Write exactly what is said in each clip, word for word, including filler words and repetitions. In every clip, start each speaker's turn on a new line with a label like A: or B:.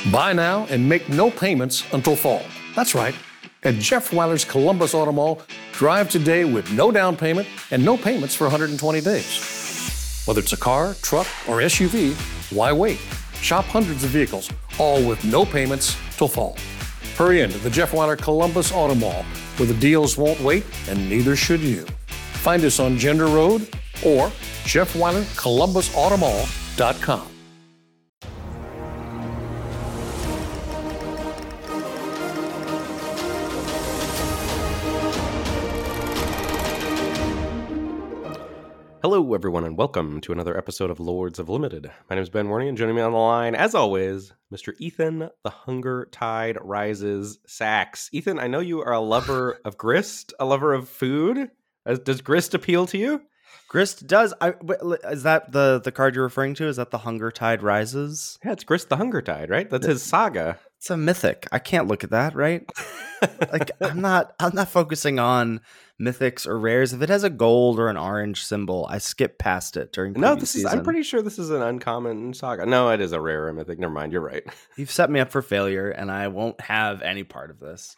A: Buy now and make no payments until fall. That's right. At Jeff Weiler's Columbus Auto Mall, drive today with no down payment and no payments for one hundred twenty days. Whether it's a car, truck, or S U V, why wait? Shop hundreds of vehicles, all with no payments till fall. Hurry into the Jeff Weiler Columbus Auto Mall, where the deals won't wait and neither should you. Find us on Gender Road or Jeff Weiler Columbus Auto Mall dot com.
B: Hello, everyone, and welcome to another episode of Lords of Limited. My name is Ben Warney, and joining me on the line, as always, Mister Ethan, the Hunger Tide Rises Sachs. Ethan, I know you are a lover of grist, a lover of food. Does grist appeal to you?
C: Grist does. I, is that the, the card you're referring to? Is that the Hunger Tide Rises?
B: Yeah, it's Grist the Hunger Tide, right? That's his saga.
C: It's a mythic. I can't look at that, right? Like I'm not I'm not focusing on mythics or rares. If it has a gold or an orange symbol, I skip past it during
B: No, this
C: season.
B: is I'm pretty sure this is an uncommon saga. No, it is a rare or mythic. Never mind, you're right.
C: You've set me up for failure, and I won't have any part of this.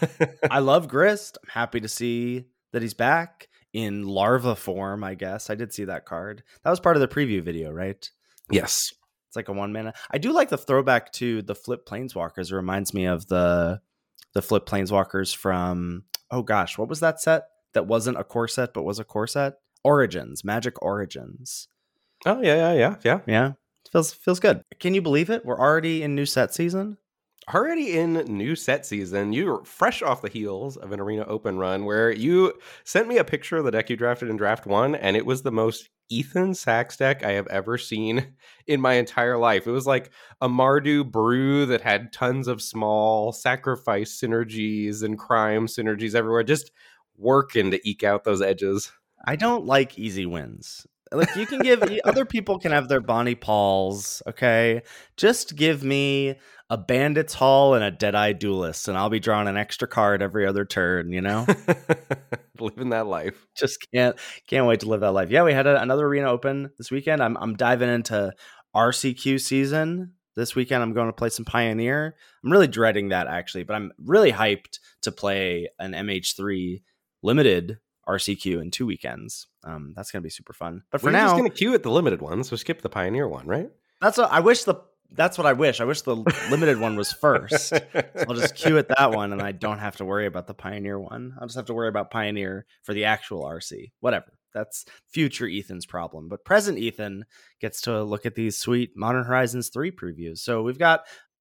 C: I love Grist. I'm happy to see that he's back in larva form, I guess. I did see that card. That was part of the preview video, right?
B: Yes.
C: It's like a one mana. I do like the throwback to the Flip Planeswalkers. It reminds me of the the Flip Planeswalkers from, oh gosh, what was that set that wasn't a core set but was a core set? Origins, Magic Origins.
B: Oh, yeah, yeah, yeah, yeah.
C: Yeah, it feels, feels good. Can you believe it? We're already in new set season?
B: Already in new set season. You're fresh off the heels of an Arena Open run where you sent me a picture of the deck you drafted in draft one, and it was the most Ethan Sachs deck I have ever seen in my entire life. It was like a Mardu brew that had tons of small sacrifice synergies and crime synergies everywhere, just working to eke out those edges.
C: I don't like easy wins. Like, you can give other people can have their Bonnie Pauls, okay? Just give me a Bandit's Hall and a Deadeye Duelist, and I'll be drawing an extra card every other turn, you know?
B: Living that life.
C: Just can't can't wait to live that life. Yeah, we had a, another Arena Open this weekend. I'm I'm diving into R C Q season this weekend. I'm going to play some Pioneer. I'm really dreading that, actually, but I'm really hyped to play an M H three limited R C Q in two weekends. Um, that's going to be super fun. But for
B: We're
C: now,
B: just going to queue at the limited one, so skip the Pioneer one, right?
C: That's what I wish the. That's what I wish. I wish the limited one was first. So I'll just queue at that one, and I don't have to worry about the Pioneer one. I'll just have to worry about Pioneer for the actual R C. Whatever. That's future Ethan's problem. But present Ethan gets to look at these sweet Modern Horizons three previews. So we've got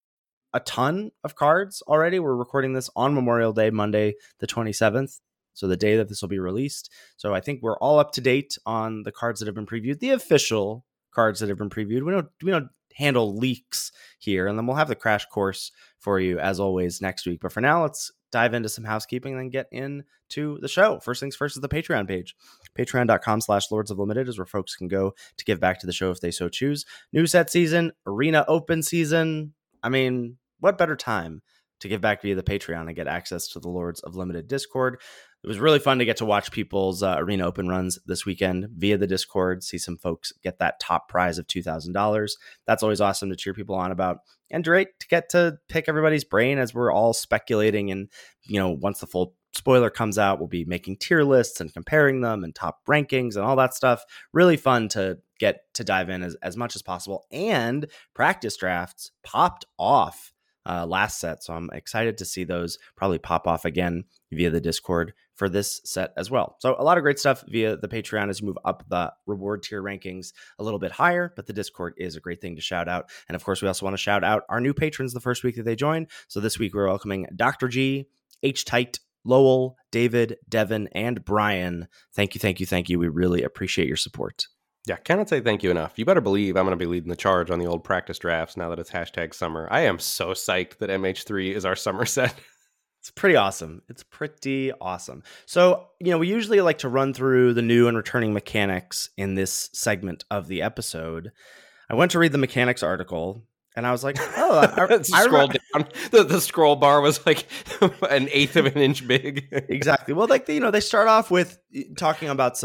C: a ton of cards already. We're recording this on Memorial Day, Monday, the twenty-seventh. So the day that this will be released. So I think we're all up to date on the cards that have been previewed, the official cards that have been previewed. We don't we don't handle leaks here, and then we'll have the crash course for you as always next week. But for now, let's dive into some housekeeping and then get into the show. First things first is the Patreon page. Patreon.com slash Lords of Limited is where folks can go to give back to the show if they so choose. New set season, Arena Open season. I mean, what better time to give back via the Patreon and get access to the Lords of Limited Discord. It was really fun to get to watch people's uh, Arena Open runs this weekend via the Discord, see some folks get that top prize of two thousand dollars. That's always awesome to cheer people on about. And great to get to pick everybody's brain as we're all speculating. And, you know, once the full spoiler comes out, we'll be making tier lists and comparing them and top rankings and all that stuff. Really fun to get to dive in as, as much as possible. And practice drafts popped off Uh, last set. So I'm excited to see those probably pop off again via the Discord for this set as well. So a lot of great stuff via the Patreon as you move up the reward tier rankings a little bit higher, but the Discord is a great thing to shout out. And of course, we also want to shout out our new patrons the first week that they join. So this week we're welcoming Doctor G, H-Tight, Lowell, David, Devin, and Brian. Thank you, thank you, thank you. We really appreciate your support.
B: Yeah, cannot say thank you enough. You better believe I'm going to be leading the charge on the old practice drafts now that it's hashtag summer. I am so psyched that M H three is our summer set.
C: It's pretty awesome. It's pretty awesome. So, you know, we usually like to run through the new and returning mechanics in this segment of the episode. I went to read the mechanics article, and I was like, oh, I, I, I
B: scroll down. The, the scroll bar was like an eighth of an inch big.
C: Exactly. Well, like, you know, they start off with talking about some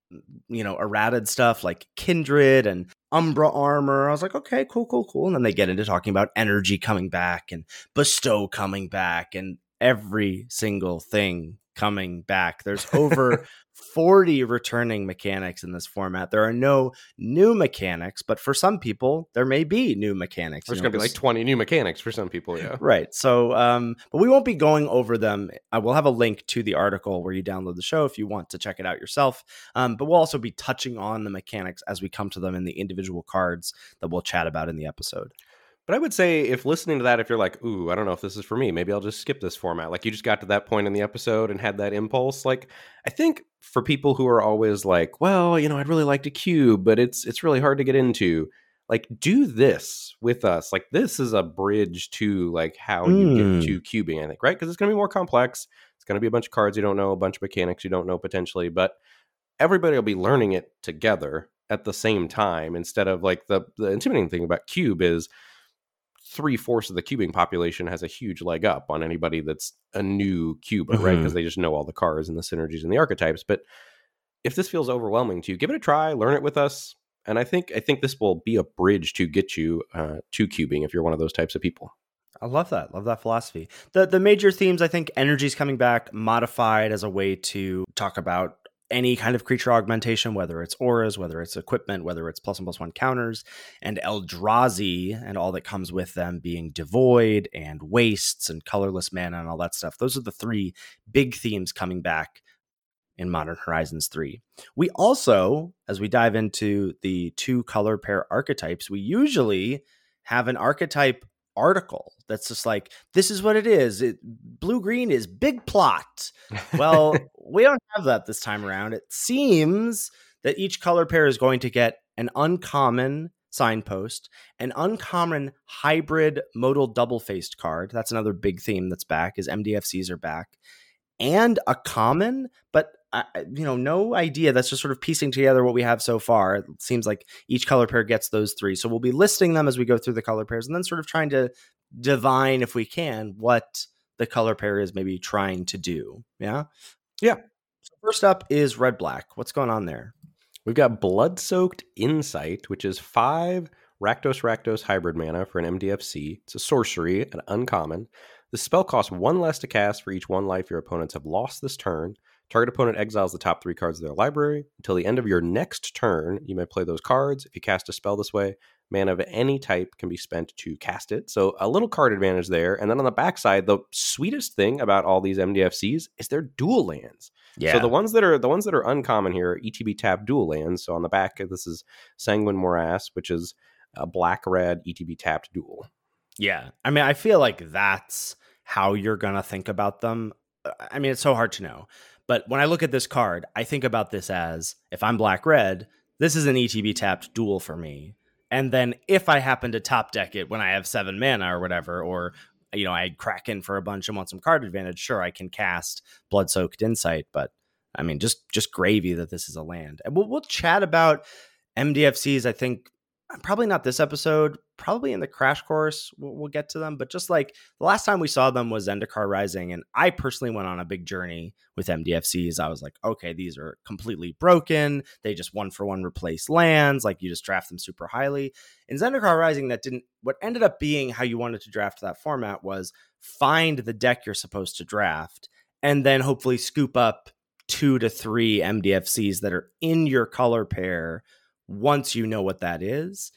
C: you know, errated stuff like Kindred and Umbra Armor. I was like, okay, cool, cool, cool. And then they get into talking about energy coming back and Bestow coming back and every single thing coming back. There's over forty returning mechanics in this format. There are no new mechanics, but for some people, there may be new mechanics.
B: There's
C: you know,
B: going to be like twenty new mechanics for some people, yeah.
C: Right. So, um, but we won't be going over them. I will have a link to the article where you download the show if you want to check it out yourself. Um, but we'll also be touching on the mechanics as we come to them in the individual cards that we'll chat about in the episode.
B: But I would say if listening to that, if you're like, ooh, I don't know if this is for me, maybe I'll just skip this format. Like you just got to that point in the episode and had that impulse. Like I think for people who are always like, well, you know, I'd really like to cube, but it's it's really hard to get into. Like do this with us. Like this is a bridge to like how mm. you get to cubing, I think, right? Because it's going to be more complex. It's going to be a bunch of cards you don't know, a bunch of mechanics you don't know potentially, but everybody will be learning it together at the same time instead of like the, the intimidating thing about cube is three-fourths of the cubing population has a huge leg up on anybody that's a new cuber, mm-hmm. right? Because they just know all the cards and the synergies and the archetypes. But if this feels overwhelming to you, give it a try, learn it with us. And I think I think this will be a bridge to get you uh, to cubing if you're one of those types of people.
C: I love that. Love that philosophy. The the major themes, I think, energy's coming back, modified as a way to talk about any kind of creature augmentation, whether it's auras, whether it's equipment, whether it's plus one plus one counters, and Eldrazi and all that comes with them being devoid and wastes and colorless mana and all that stuff. Those are the three big themes coming back in Modern Horizons three. We also, as we dive into the two color pair archetypes, we usually have an archetype article that's just like, this is what it is. It, blue-green is big plot. Well, we don't have that this time around. It seems that each color pair is going to get an uncommon signpost, an uncommon hybrid modal double-faced card. That's another big theme that's back, is M D F Cs are back. And a common, but uh, you know, no idea. That's just sort of piecing together what we have so far. It seems like each color pair gets those three. So we'll be listing them as we go through the color pairs and then sort of trying to divine, if we can, what the color pair is maybe trying to do. Yeah?
B: Yeah.
C: So first up is red black. What's going on there?
B: We've got Blood-Soaked Insight, which is five Rakdos Rakdos hybrid mana for an M D F C. It's a sorcery, an uncommon. The spell costs one less to cast for each one life your opponents have lost this turn. Target opponent exiles the top three cards of their library. Until the end of your next turn, you may play those cards. If you cast a spell this way, mana of any type can be spent to cast it. So a little card advantage there. And then on the backside, the sweetest thing about all these M D F Cs is they're dual lands. Yeah. So the ones that are the ones that are uncommon here are E T B tapped dual lands. So on the back, this is Sanguine Morass, which is a black-red E T B tapped dual.
C: Yeah. I mean, I feel like that's how you're going to think about them. I mean, it's so hard to know. But when I look at this card, I think about this as, if I'm black-red, this is an E T B tapped dual for me. And then if I happen to top deck it when I have seven mana or whatever, or, you know, I crack in for a bunch and want some card advantage, sure, I can cast Blood-Soaked Insight. But, I mean, just just gravy that this is a land. And we'll, we'll chat about M D F Cs, I think, probably not this episode, probably in the crash course, we'll, we'll get to them. But just like the last time we saw them was Zendikar Rising, and I personally went on a big journey with M D F Cs. I was like, okay, these are completely broken. They just one for one replace lands. Like you just draft them super highly. In Zendikar Rising, that didn't, what ended up being how you wanted to draft that format was find the deck you're supposed to draft and then hopefully scoop up two to three M D F Cs that are in your color pair once you know what that is,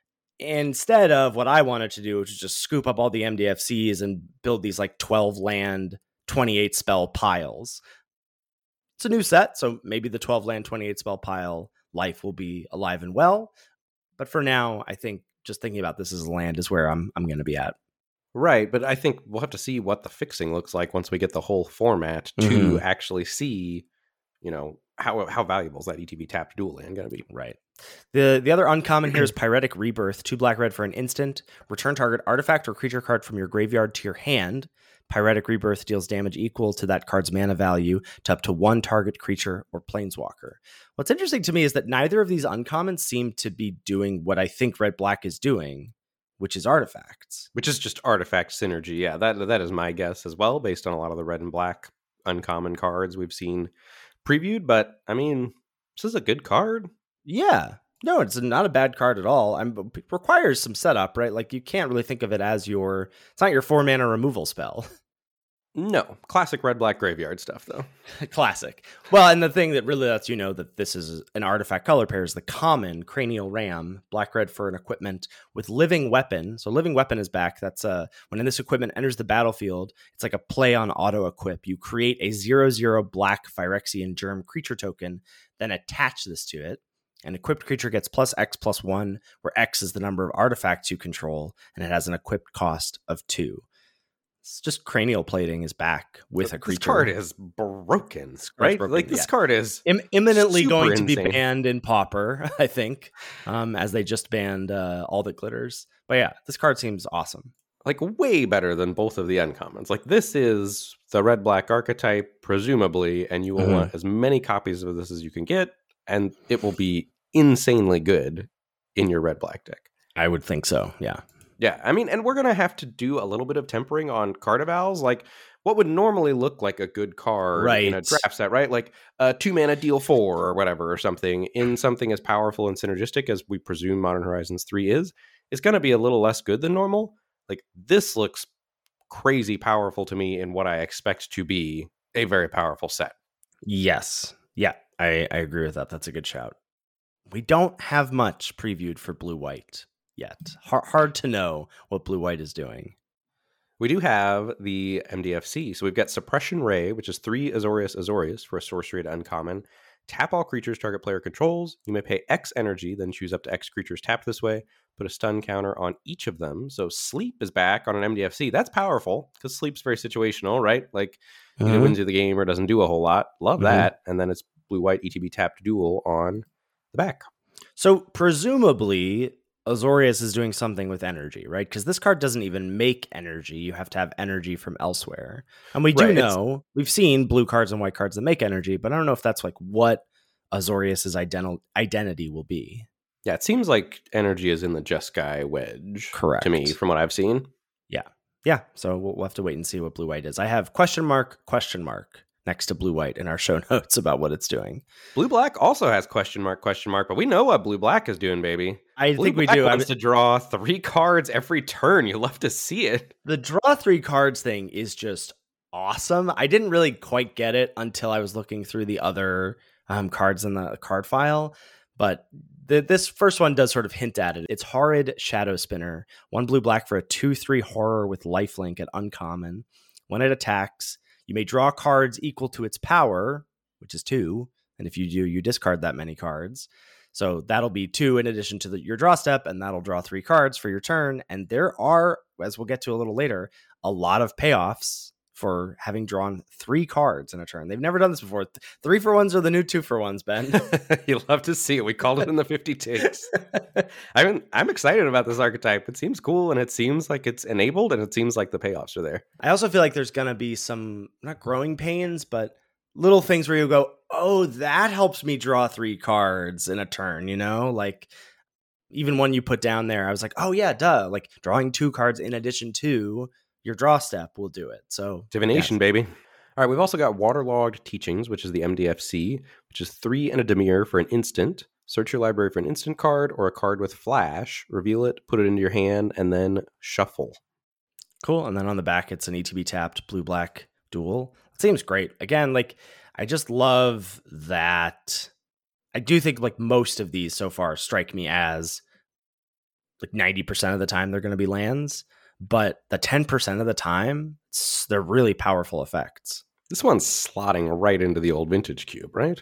C: instead of what I wanted to do, which is just scoop up all the M D F Cs and build these like twelve land, twenty-eight spell piles. It's a new set, so maybe the twelve land, twenty-eight spell pile life will be alive and well. But for now, I think just thinking about this as a land is where I'm I'm going to be at.
B: Right, but I think we'll have to see what the fixing looks like once we get the whole format to mm-hmm. actually see, you know, how how valuable is that E T B tapped dual land going to be?
C: Right. The the other uncommon here is Pyretic Rebirth. Two black red for an instant. Return target artifact or creature card from your graveyard to your hand. Pyretic Rebirth deals damage equal to that card's mana value to up to one target creature or planeswalker. What's interesting to me is that neither of these uncommons seem to be doing what I think red black is doing, which is artifacts.
B: Which is just artifact synergy. Yeah, that that is my guess as well, based on a lot of the red and black uncommon cards we've seen previewed. But I mean, this is a good card.
C: Yeah. No, it's not a bad card at all. I'm it requires some setup, right? Like you can't really think of it as your it's not your four mana removal spell.
B: No, classic red black graveyard stuff though.
C: Classic. Well, and the thing that really lets you know that this is an artifact color pair is the common Cranial Ram, black red for an equipment with Living Weapon. So Living Weapon is back. That's uh when this equipment enters the battlefield, it's like a play on auto equip. You create a zero zero black Phyrexian Germ creature token, then attach this to it. An equipped creature gets plus X plus one, where X is the number of artifacts you control, and it has an equipped cost of two. It's just cranial plating is back with a creature.
B: This card is broken, right?
C: broken,
B: like this
C: yeah.
B: card is
C: Im- imminently going
B: insane.
C: to be banned in Pauper, I think, um, as they just banned uh, All That Glitters. But yeah, this card seems awesome.
B: Like way better than both of the uncommons. Like this is the red black archetype, presumably, and you will mm-hmm. want as many copies of this as you can get, and it will be insanely good in your red black deck.
C: I would think so. Yeah.
B: Yeah, I mean, and we're going to have to do a little bit of tempering on Cardivals. Like, what would normally look like a good card
C: right.
B: in a draft set, right? Like a two mana deal four or whatever or something in something as powerful and synergistic as we presume Modern Horizons three is, is going to be a little less good than normal. Like, this looks crazy powerful to me in what I expect to be a very powerful set.
C: Yes. Yeah, I, I agree with that. That's a good shout. We don't have much previewed for blue-white yet. Hard, hard to know what blue-white is doing.
B: We do have the M D F C. So we've got Suppression Ray, which is three Azorius Azorius for a sorcery to uncommon. Tap all creatures target player controls. You may pay X energy, then choose up to X creatures tapped this way. Put a stun counter on each of them. So Sleep is back on an M D F C. That's powerful because Sleep's very situational, right? Like mm-hmm. either wins you the game or doesn't do a whole lot. Love mm-hmm. that. And then it's blue-white E T B tapped duel on the back.
C: So presumably Azorius is doing something with energy, right? Because this card doesn't even make energy. You have to have energy from elsewhere. And we do right, know, we've seen blue cards and white cards that make energy, but I don't know if that's like what Azorius's ident- identity will be.
B: Yeah, it seems like energy is in the Jeskai wedge.
C: Correct.
B: To me, from what I've seen.
C: Yeah. Yeah. So we'll, we'll have to wait and see what blue-white is. I have question mark, question mark next to blue-white in our show notes about what it's doing.
B: Blue-black also has question mark, question mark, but we know what blue-black is doing, baby.
C: I
B: blue
C: think we do.
B: I
C: wants
B: to draw three cards every turn. You love to see it.
C: The draw three cards thing is just awesome. I didn't really quite get it until I was looking through the other um, cards in the card file, but the, this first one does sort of hint at it. It's Horrid Shadow Spinner, one blue-black for a two three horror with lifelink at uncommon. When it attacks, you may draw cards equal to its power, which is two. And if you do, you discard that many cards. So that'll be two in addition to the, your draw step, and that'll draw three cards for your turn. And there are, as we'll get to a little later, a lot of payoffs for having drawn three cards in a turn. They've never done this before. Three for ones are the new two for ones, Ben.
B: You love to see it. We called it in the fifty takes. I mean, I'm excited about this archetype. It seems cool, and it seems like it's enabled, and it seems like the payoffs are there.
C: I also feel like there's going to be some, not growing pains, but little things where you go, oh, that helps me draw three cards in a turn, you know? Like, even one you put down there, I was like, oh, yeah, duh. Like, drawing two cards in addition to your draw step will do it. So
B: divination, yes. Baby. All right, we've also got Waterlogged Teachings, which is the M D F C, which is three and a Dimir for an instant. Search your library for an instant card or a card with flash, reveal it, put it into your hand, and then shuffle.
C: Cool. And then on the back, it's an E T B tapped blue-black duel. It seems great. Again, like, I just love that. I do think like most of these so far strike me as like ninety percent of the time they're going to be lands. But the ten percent of the time, they're really powerful effects.
B: This one's slotting right into the old vintage cube, right?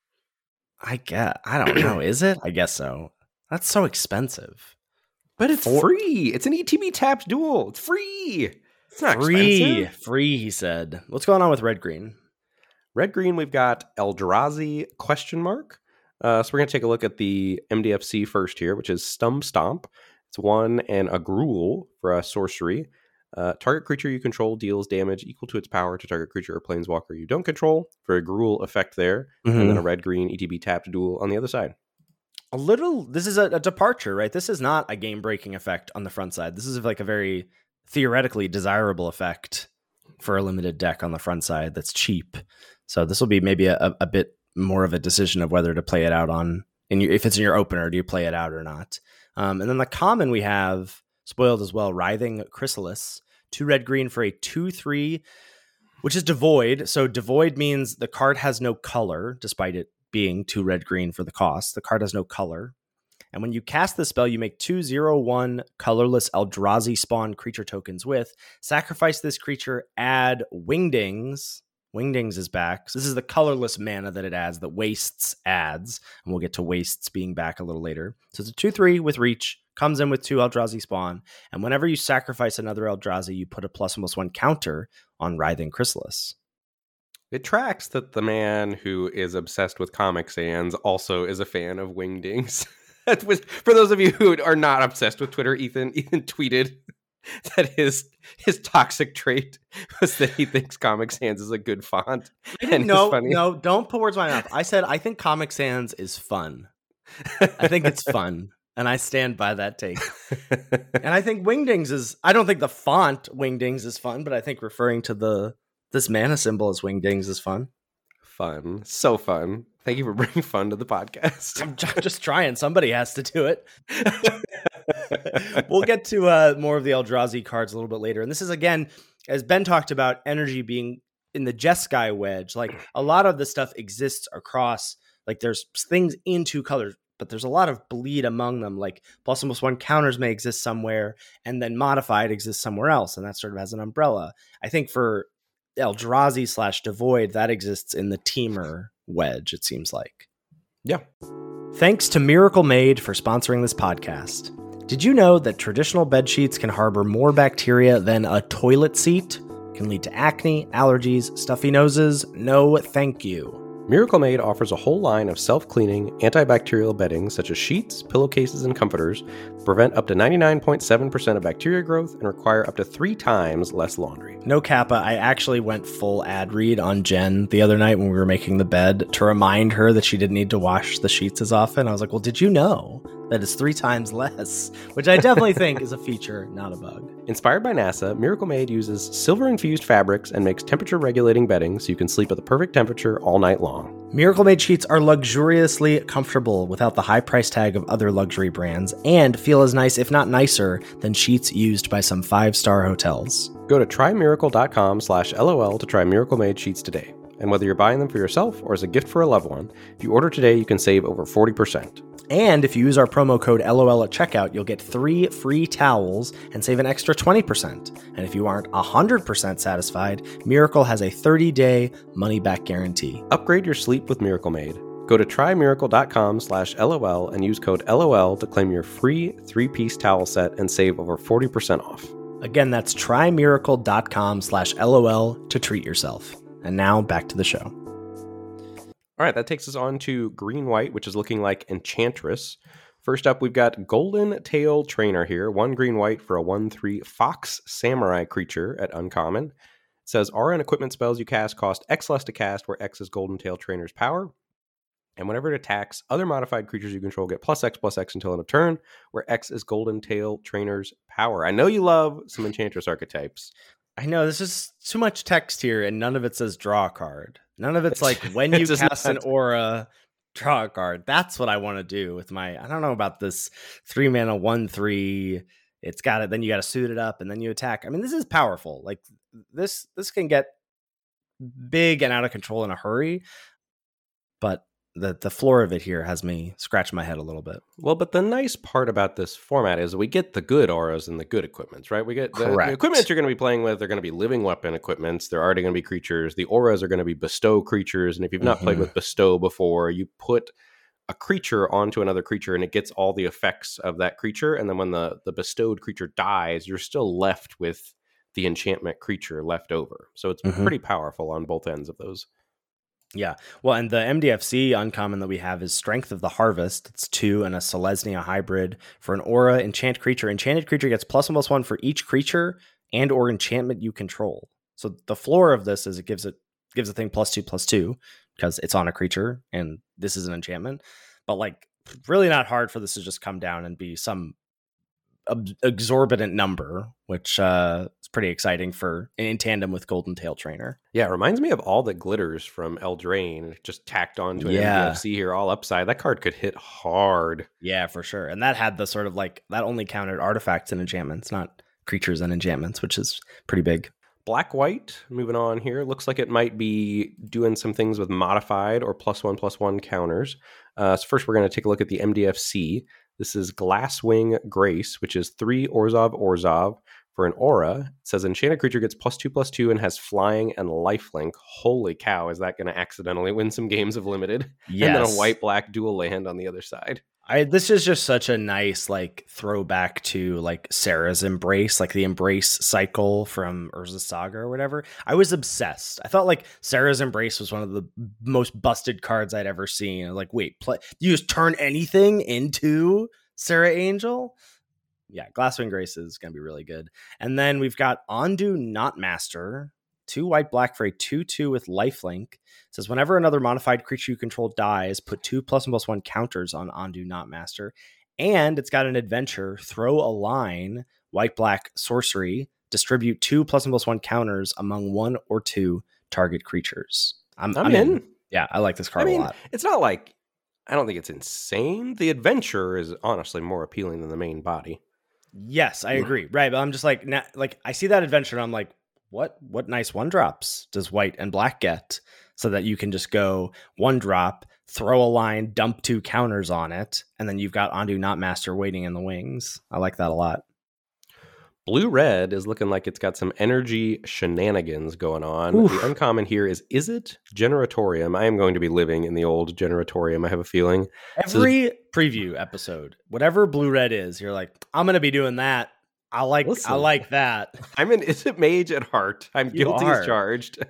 C: I get. I don't know. Is it? I guess so. That's so expensive.
B: But it's For- free. It's an E T B tapped duel. It's free. It's not
C: free.
B: expensive.
C: Free, he said. What's going on with red green?
B: Red green, we've got Eldrazi question mark. Uh, so we're going to take a look at the M D F C first here, which is Stump Stomp. It's one and a Gruul for a sorcery. Uh, target creature you control deals damage equal to its power to target creature or planeswalker you don't control. For a Gruul effect there. Mm-hmm. And then a red-green E T B tapped duel on the other side.
C: A little, this is a, a departure, right? This is not a game-breaking effect on the front side. This is like a very theoretically desirable effect for a limited deck on the front side that's cheap. So this will be maybe a, a bit more of a decision of whether to play it out on, in your, if it's in your opener, do you play it out or not? Um, and then the common we have spoiled as well, Writhing Chrysalis, two red green for a two three, which is devoid. So devoid means the card has no color, despite it being two red green for the cost. The card has no color. And when you cast the spell, you make two zero one colorless Eldrazi spawn creature tokens with. Sacrifice this creature, add Wingdings. Wingdings is back. So this is the colorless mana that it adds, that Wastes adds. And we'll get to Wastes being back a little later. So it's a two three with reach, comes in with two Eldrazi spawn. And whenever you sacrifice another Eldrazi, you put a plus one plus one counter on Writhing Chrysalis.
B: It tracks that the man who is obsessed with Comic Sans also is a fan of Wingdings. That was, for those of you who are not obsessed with Twitter, Ethan Ethan tweeted that his his toxic trait was that he thinks Comic Sans is a good font. And
C: no,
B: funny.
C: no, don't put words in my mouth. I said I think Comic Sans is fun. I think it's fun, and I stand by that take. And I think Wingdings is. I don't think the font Wingdings is fun, but I think referring to the this mana symbol as Wingdings is fun.
B: Fun, so fun. Thank you for bringing fun to the podcast.
C: I'm just trying. Somebody has to do it. We'll get to uh, more of the Eldrazi cards a little bit later. And this is, again, as Ben talked about, energy being in the Jeskai wedge. Like, a lot of the stuff exists across, like, there's things in two colors, but there's a lot of bleed among them. Like, plus one plus one counters may exist somewhere, and then modified exists somewhere else. And that sort of has an umbrella. I think for Eldrazi slash Devoid, that exists in the Teamer wedge, it seems like.
B: Yeah.
C: Thanks to Miracle Made for sponsoring this podcast. Did you know that traditional bed sheets can harbor more bacteria than a toilet seat? Can lead to acne, allergies, stuffy noses? No, thank you.
B: Miracle Made offers a whole line of self-cleaning, antibacterial bedding such as sheets, pillowcases, and comforters that prevent up to ninety-nine point seven percent of bacteria growth and require up to three times less laundry.
C: No Kappa, I actually went full ad read on Jen the other night when we were making the bed to remind her that she didn't need to wash the sheets as often. I was like, well, did you know that it's three times less? Which I definitely think is a feature, not a bug.
B: Inspired by NASA, Miracle Made uses silver-infused fabrics and makes temperature-regulating bedding so you can sleep at the perfect temperature all night long.
C: Miracle Made sheets are luxuriously comfortable without the high price tag of other luxury brands and feel as nice, if not nicer, than sheets used by some five-star hotels.
B: Go to trymiracle.com slash LOL to try Miracle Made sheets today. And whether you're buying them for yourself or as a gift for a loved one, if you order today, you can save over forty percent.
C: And if you use our promo code LOL at checkout, you'll get three free towels and save an extra twenty percent. And if you aren't one hundred percent satisfied, Miracle has a thirty-day money-back guarantee.
B: Upgrade your sleep with Miracle Made. Go to trymiracle.com slash LOL and use code LOL to claim your free three-piece towel set and save over forty percent off.
C: Again, that's trymiracle.com slash LOL to treat yourself. And now back to the show.
B: All right, that takes us on to Green-White, which is looking like Enchantress. First up, we've got Golden Tail Trainer here. One Green-White for a one three Fox Samurai creature at Uncommon. It says, aura and equipment spells you cast cost X less to cast, where X is Golden Tail Trainer's power. And whenever it attacks, other modified creatures you control get plus X plus X until end of turn, where X is Golden Tail Trainer's power. I know you love some Enchantress archetypes.
C: I know, this is too much text here, and none of it says draw a card. None of it's like, when you cast an aura, draw a card. That's what I want to do with my, I don't know about this three mana, one, three. It's got it. Then you got to suit it up and then you attack. I mean, this is powerful. Like this, this can get big and out of control in a hurry, but the the floor of it here has me scratch my head a little bit.
B: Well, but the nice part about this format is we get the good auras and the good equipments, right? We get the,
C: Correct.
B: the equipments you're going to be playing with. They're going to be living weapon equipments. They're already going to be creatures. The auras are going to be bestow creatures. And if you've not mm-hmm. played with bestow before, you put a creature onto another creature and it gets all the effects of that creature. And then when the, the bestowed creature dies, you're still left with the enchantment creature left over. So it's mm-hmm. pretty powerful on both ends of those.
C: Yeah. Well, and the M D F C uncommon that we have is Strength of the Harvest. It's two and a Selesnya hybrid for an aura enchant creature. Enchanted creature gets plus one plus one for each creature and or enchantment you control. So the floor of this is it gives it gives a thing plus two plus two because it's on a creature and this is an enchantment. But like really not hard for this to just come down and be some ab- exorbitant number, which uh, is pretty exciting for in tandem with Golden Tail Trainer.
B: Yeah, it reminds me of all the glitters from Eldraine, just tacked on to an
C: Yeah.
B: M D F C here, all upside. That card could hit hard.
C: Yeah, for sure. And that had the sort of like, that only countered artifacts and enchantments, not creatures and enchantments, which is pretty big.
B: Black-white, moving on here. Looks like it might be doing some things with modified or plus one, plus one counters. Uh, so first we're going to take a look at the M D F C. This is Glasswing Grace, which is three Orzhov Orzhov for an aura. It says enchanted creature gets plus two, plus two, and has flying and lifelink. Holy cow, is that going to accidentally win some games of limited?
C: Yes.
B: And then a white-black dual land on the other side.
C: I this is just such a nice like throwback to like Sarah's Embrace, like the Embrace cycle from Urza Saga or whatever. I was obsessed. I thought like Sarah's Embrace was one of the most busted cards I'd ever seen. I'm like, wait, play, you just turn anything into Sarah Angel? Yeah, Glasswing Grace is going to be really good. And then we've got Ondu Knotmaster, two white black for a two two with lifelink. It says whenever another modified creature you control dies, put two plus one plus one counters on Ondu Knotmaster. And it's got an adventure, throw a line, white black sorcery, distribute two plus one plus one counters among one or two target creatures. I'm,
B: I'm,
C: I'm
B: in.
C: in. Yeah, I like this card
B: I mean,
C: a lot.
B: it's not like, I don't think it's insane. The adventure is honestly more appealing than the main body.
C: Yes, I agree. Right, but I'm just like, na- like I see that adventure and I'm like, what what nice one drops does white and black get, so that you can just go one drop, throw a line, dump two counters on it, and then you've got Ondu Knotmaster waiting in the wings. I like that a lot.
B: Blue red is looking like it's got some energy shenanigans going on.
C: Oof.
B: The uncommon here is Is It Generatorium. I am going to be living in the old Generatorium, I have a feeling.
C: Every preview episode, whatever blue red is, you're like, I'm gonna be doing that. I like
B: Listen.
C: I like that.
B: I'm an Is It Mage at heart. I'm
C: You
B: guilty
C: are.
B: as charged.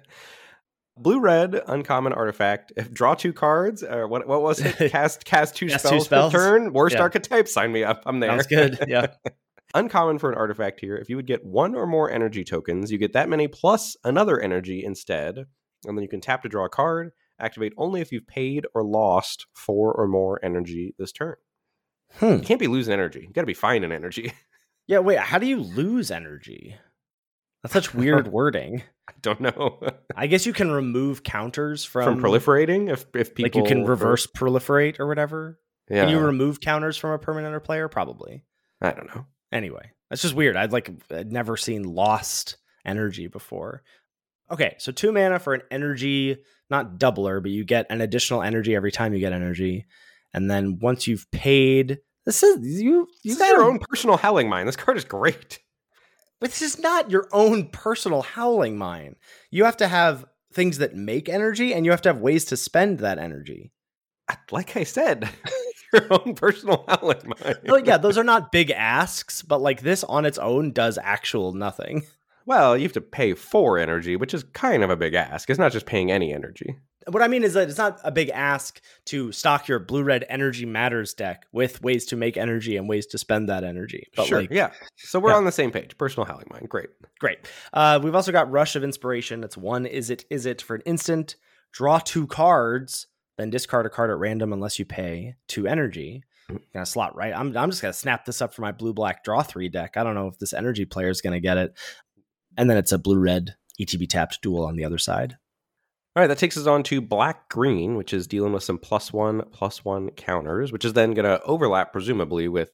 B: Blue red uncommon artifact. If draw two cards, or what what was it? Cast cast two
C: Cast two
B: spells,
C: spells?
B: per turn. Worst
C: Yeah.
B: archetype. Sign me up. I'm there.
C: Sounds good. Yeah.
B: Uncommon for an artifact here. If you would get one or more energy tokens, you get that many plus another energy instead. And then you can tap to draw a card. Activate only if you've paid or lost four or more energy this turn.
C: Hmm.
B: You can't be losing energy. You got to be finding energy.
C: Yeah, wait, how do you lose energy? That's such weird wording.
B: I don't know.
C: I guess you can remove counters from,
B: From proliferating, if if people
C: like you can reverse proliferate or whatever.
B: Yeah,
C: Can you remove counters from a permanent or player? Probably.
B: I don't know.
C: Anyway, that's just weird. I'd like I'd never seen lost energy before. Okay, so two mana for an energy, not doubler, but you get an additional energy every time you get energy. And then once you've paid, this is you you
B: This
C: got
B: is your own personal Howling Mine. This card is great.
C: But this is not your own personal Howling Mine. You have to have things that make energy, and you have to have ways to spend that energy.
B: Like I said, your own personal Howling Mine.
C: Oh, yeah, those are not big asks, but like this on its own does actual nothing.
B: Well, you have to pay for energy, which is kind of a big ask. It's not just paying any energy.
C: What I mean is that it's not a big ask to stock your blue-red Energy Matters deck with ways to make energy and ways to spend that energy. But
B: sure,
C: like,
B: yeah. So we're
C: yeah.
B: on the same page. Personal Howling Mine, great.
C: Great. Uh, we've also got Rush of Inspiration. It's one Is It, Is It for an instant. Draw two cards, then discard a card at random unless you pay two energy. Gonna slot right. I'm I'm just gonna snap this up for my blue-black draw three deck. I don't know if this energy player is gonna get it. And then it's a blue-red E T B tapped duel on the other side.
B: All right, that takes us on to black green, which is dealing with some plus one, plus one counters, which is then going to overlap, presumably, with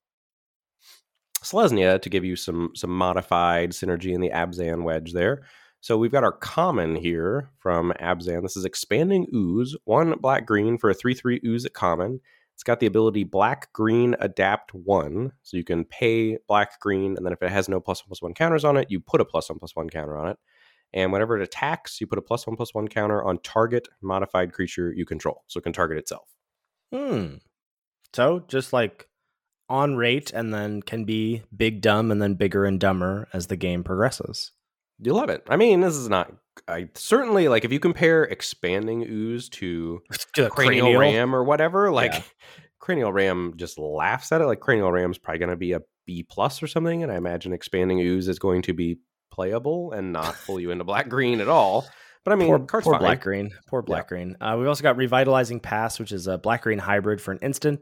B: Selesnya to give you some some modified synergy in the Abzan wedge there. So we've got our common here from Abzan. This is Expanding Ooze, one black green for a three three ooze at common. It's got the ability black green adapt one, so you can pay black green, and then if it has no plus one plus one counters on it, you put a plus one plus one counter on it. And whenever it attacks, you put a plus one plus one counter on target modified creature you control, so it can target itself.
C: Hmm. So just like on rate, and then can be big dumb, and then bigger and dumber as the game progresses.
B: You love it. I mean, this is not. I certainly like if you compare Expanding Ooze to
C: To
B: Cranial,
C: Cranial.
B: Ram or whatever. Like
C: Yeah.
B: Cranial Ram just laughs at it. Like Cranial Ram's probably going to be a B plus or something, and I imagine Expanding Ooze is going to be playable and not pull you into black green at all. But I mean,
C: Poor,
B: card's
C: poor
B: fine.
C: black green. Poor black green. Uh, we've also got Revitalizing Pass, which is a black green hybrid for an instant.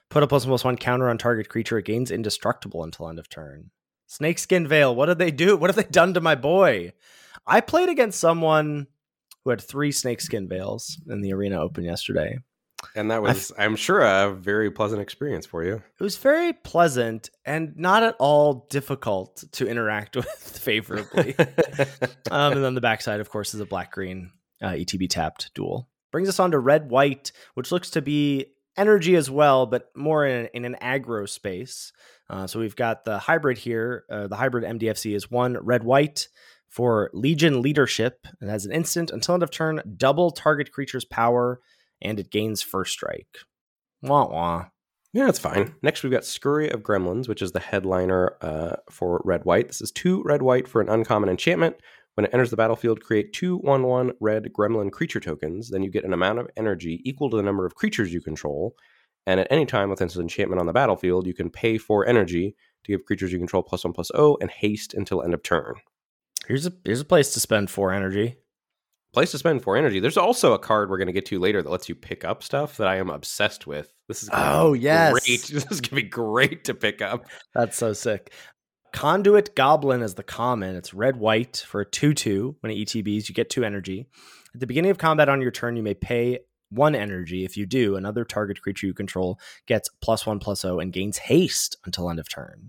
C: Put a plus one plus one counter on target creature. It gains indestructible until end of turn. Snakeskin Veil. What did they do? What have they done to my boy? I played against someone who had three Snakeskin Veils in the Arena Open yesterday.
B: And that was, f- I'm sure, a very pleasant experience for you.
C: It was very pleasant and not at all difficult to interact with favorably. um, and then the backside, of course, is a black-green uh, E T B tapped duel. Brings us on to red-white, which looks to be energy as well, but more in, in an aggro space. Uh, so we've got the hybrid here. Uh, the hybrid M D F C is one red-white for Legion Leadership. It has an instant until end of turn, double target creature's power, and it gains first strike. Wah wah.
B: Yeah, it's fine. Next, we've got Scurry of Gremlins, which is the headliner uh, for red-white. This is two red-white for an uncommon enchantment. When it enters the battlefield, create two one one red gremlin creature tokens. Then you get an amount of energy equal to the number of creatures you control. And at any time within this enchantment on the battlefield, you can pay for energy to give creatures you control plus one plus oh and haste until end of turn.
C: Here's a here's a place to spend four energy.
B: Place to spend four energy. There's also a card we're going to get to later that lets you pick up stuff that I am obsessed with. This is gonna
C: oh
B: be
C: yes,
B: great. This is going to be great to pick up.
C: That's so sick. Conduit Goblin is the common. It's red-white for a two two. When it E T Bs, you get two energy. At the beginning of combat on your turn, you may pay one energy. If you do, another target creature you control gets plus one plus oh and gains haste until end of turn.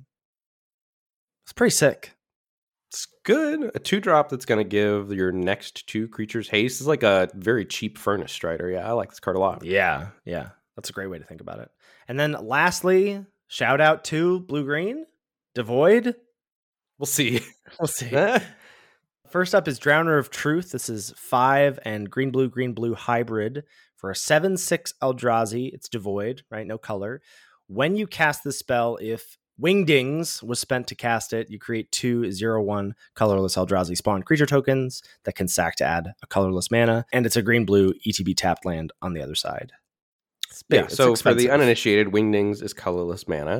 C: It's pretty sick.
B: It's good. A two-drop that's going to give your next two creatures haste is like a very cheap Furnace Strider. Yeah, I like this card a lot.
C: Yeah, yeah. That's a great way to think about it. And then lastly, shout out to Blue-Green. Devoid?
B: We'll see.
C: We'll see. First up is Drowner of Truth. This is five and green blue, green blue hybrid for a seven six Eldrazi. It's devoid, right? No color. When you cast this spell, if Wingdings was spent to cast it, you create two zero one colorless Eldrazi spawn creature tokens that can sack to add a colorless mana. And it's a green blue E T B tapped land on the other side.
B: It's big. Yeah, it's so expensive. For the uninitiated, Wingdings is colorless mana.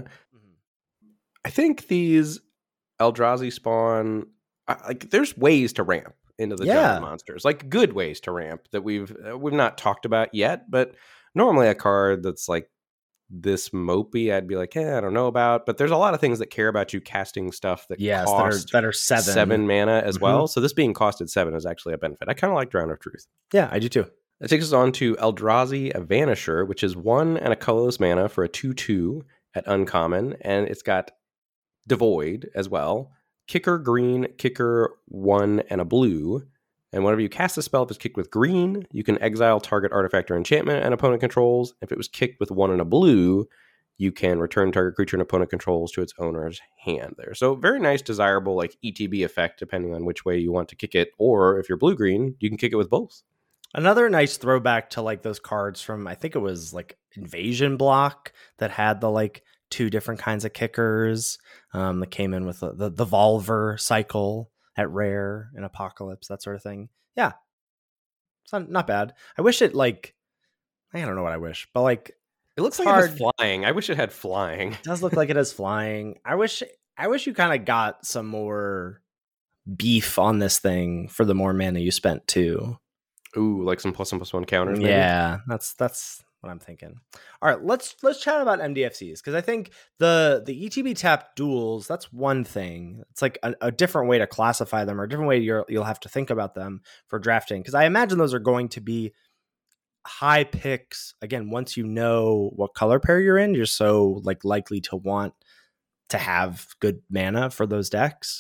B: I think these Eldrazi spawn, like, there's ways to ramp into the
C: yeah.
B: giant monsters, like good ways to ramp that we've uh, we've not talked about yet. But normally a card that's like this mopey, I'd be like, eh, I don't know about. But there's a lot of things that care about you casting stuff that
C: yes,
B: cost
C: that are, that are seven.
B: seven mana as
C: mm-hmm.
B: well. So this being costed seven is actually a benefit. I kind of like Drowner of Truth.
C: Yeah, I do too.
B: That takes us on to Eldrazi Vanisher, which is one and a colorless mana for a two two at uncommon, and it's got Devoid as well. Kicker green, kicker one, and a blue. And whenever you cast a spell, if it's kicked with green, you can exile target artifact or enchantment an opponent controls. If it was kicked with one and a blue, you can return target creature an opponent controls to its owner's hand there. So very nice, desirable like E T B effect, depending on which way you want to kick it. Or if you're blue-green, you can kick it with both.
C: Another nice throwback to like those cards from, I think it was like Invasion Block that had the like two different kinds of kickers um, that came in with the, the, the Volver cycle at Rare and Apocalypse, that sort of thing. Yeah. It's not, not bad. I wish it like, I don't know what I wish, but like,
B: it looks like
C: hard.
B: It has flying. I wish it had flying.
C: It does look like it has flying. I wish, I wish you kind of got some more beef on this thing for the more mana you spent too.
B: Ooh, like some plus one plus one counters. Maybe?
C: Yeah, that's, that's, what I'm thinking. All right, let's let's chat about M D F Cs because I think the the E T B tapped duels, that's one thing. It's like a, a different way to classify them or a different way you're, you'll have to think about them for drafting because I imagine those are going to be high picks. Again, once you know what color pair you're in, you're so like likely to want to have good mana for those decks.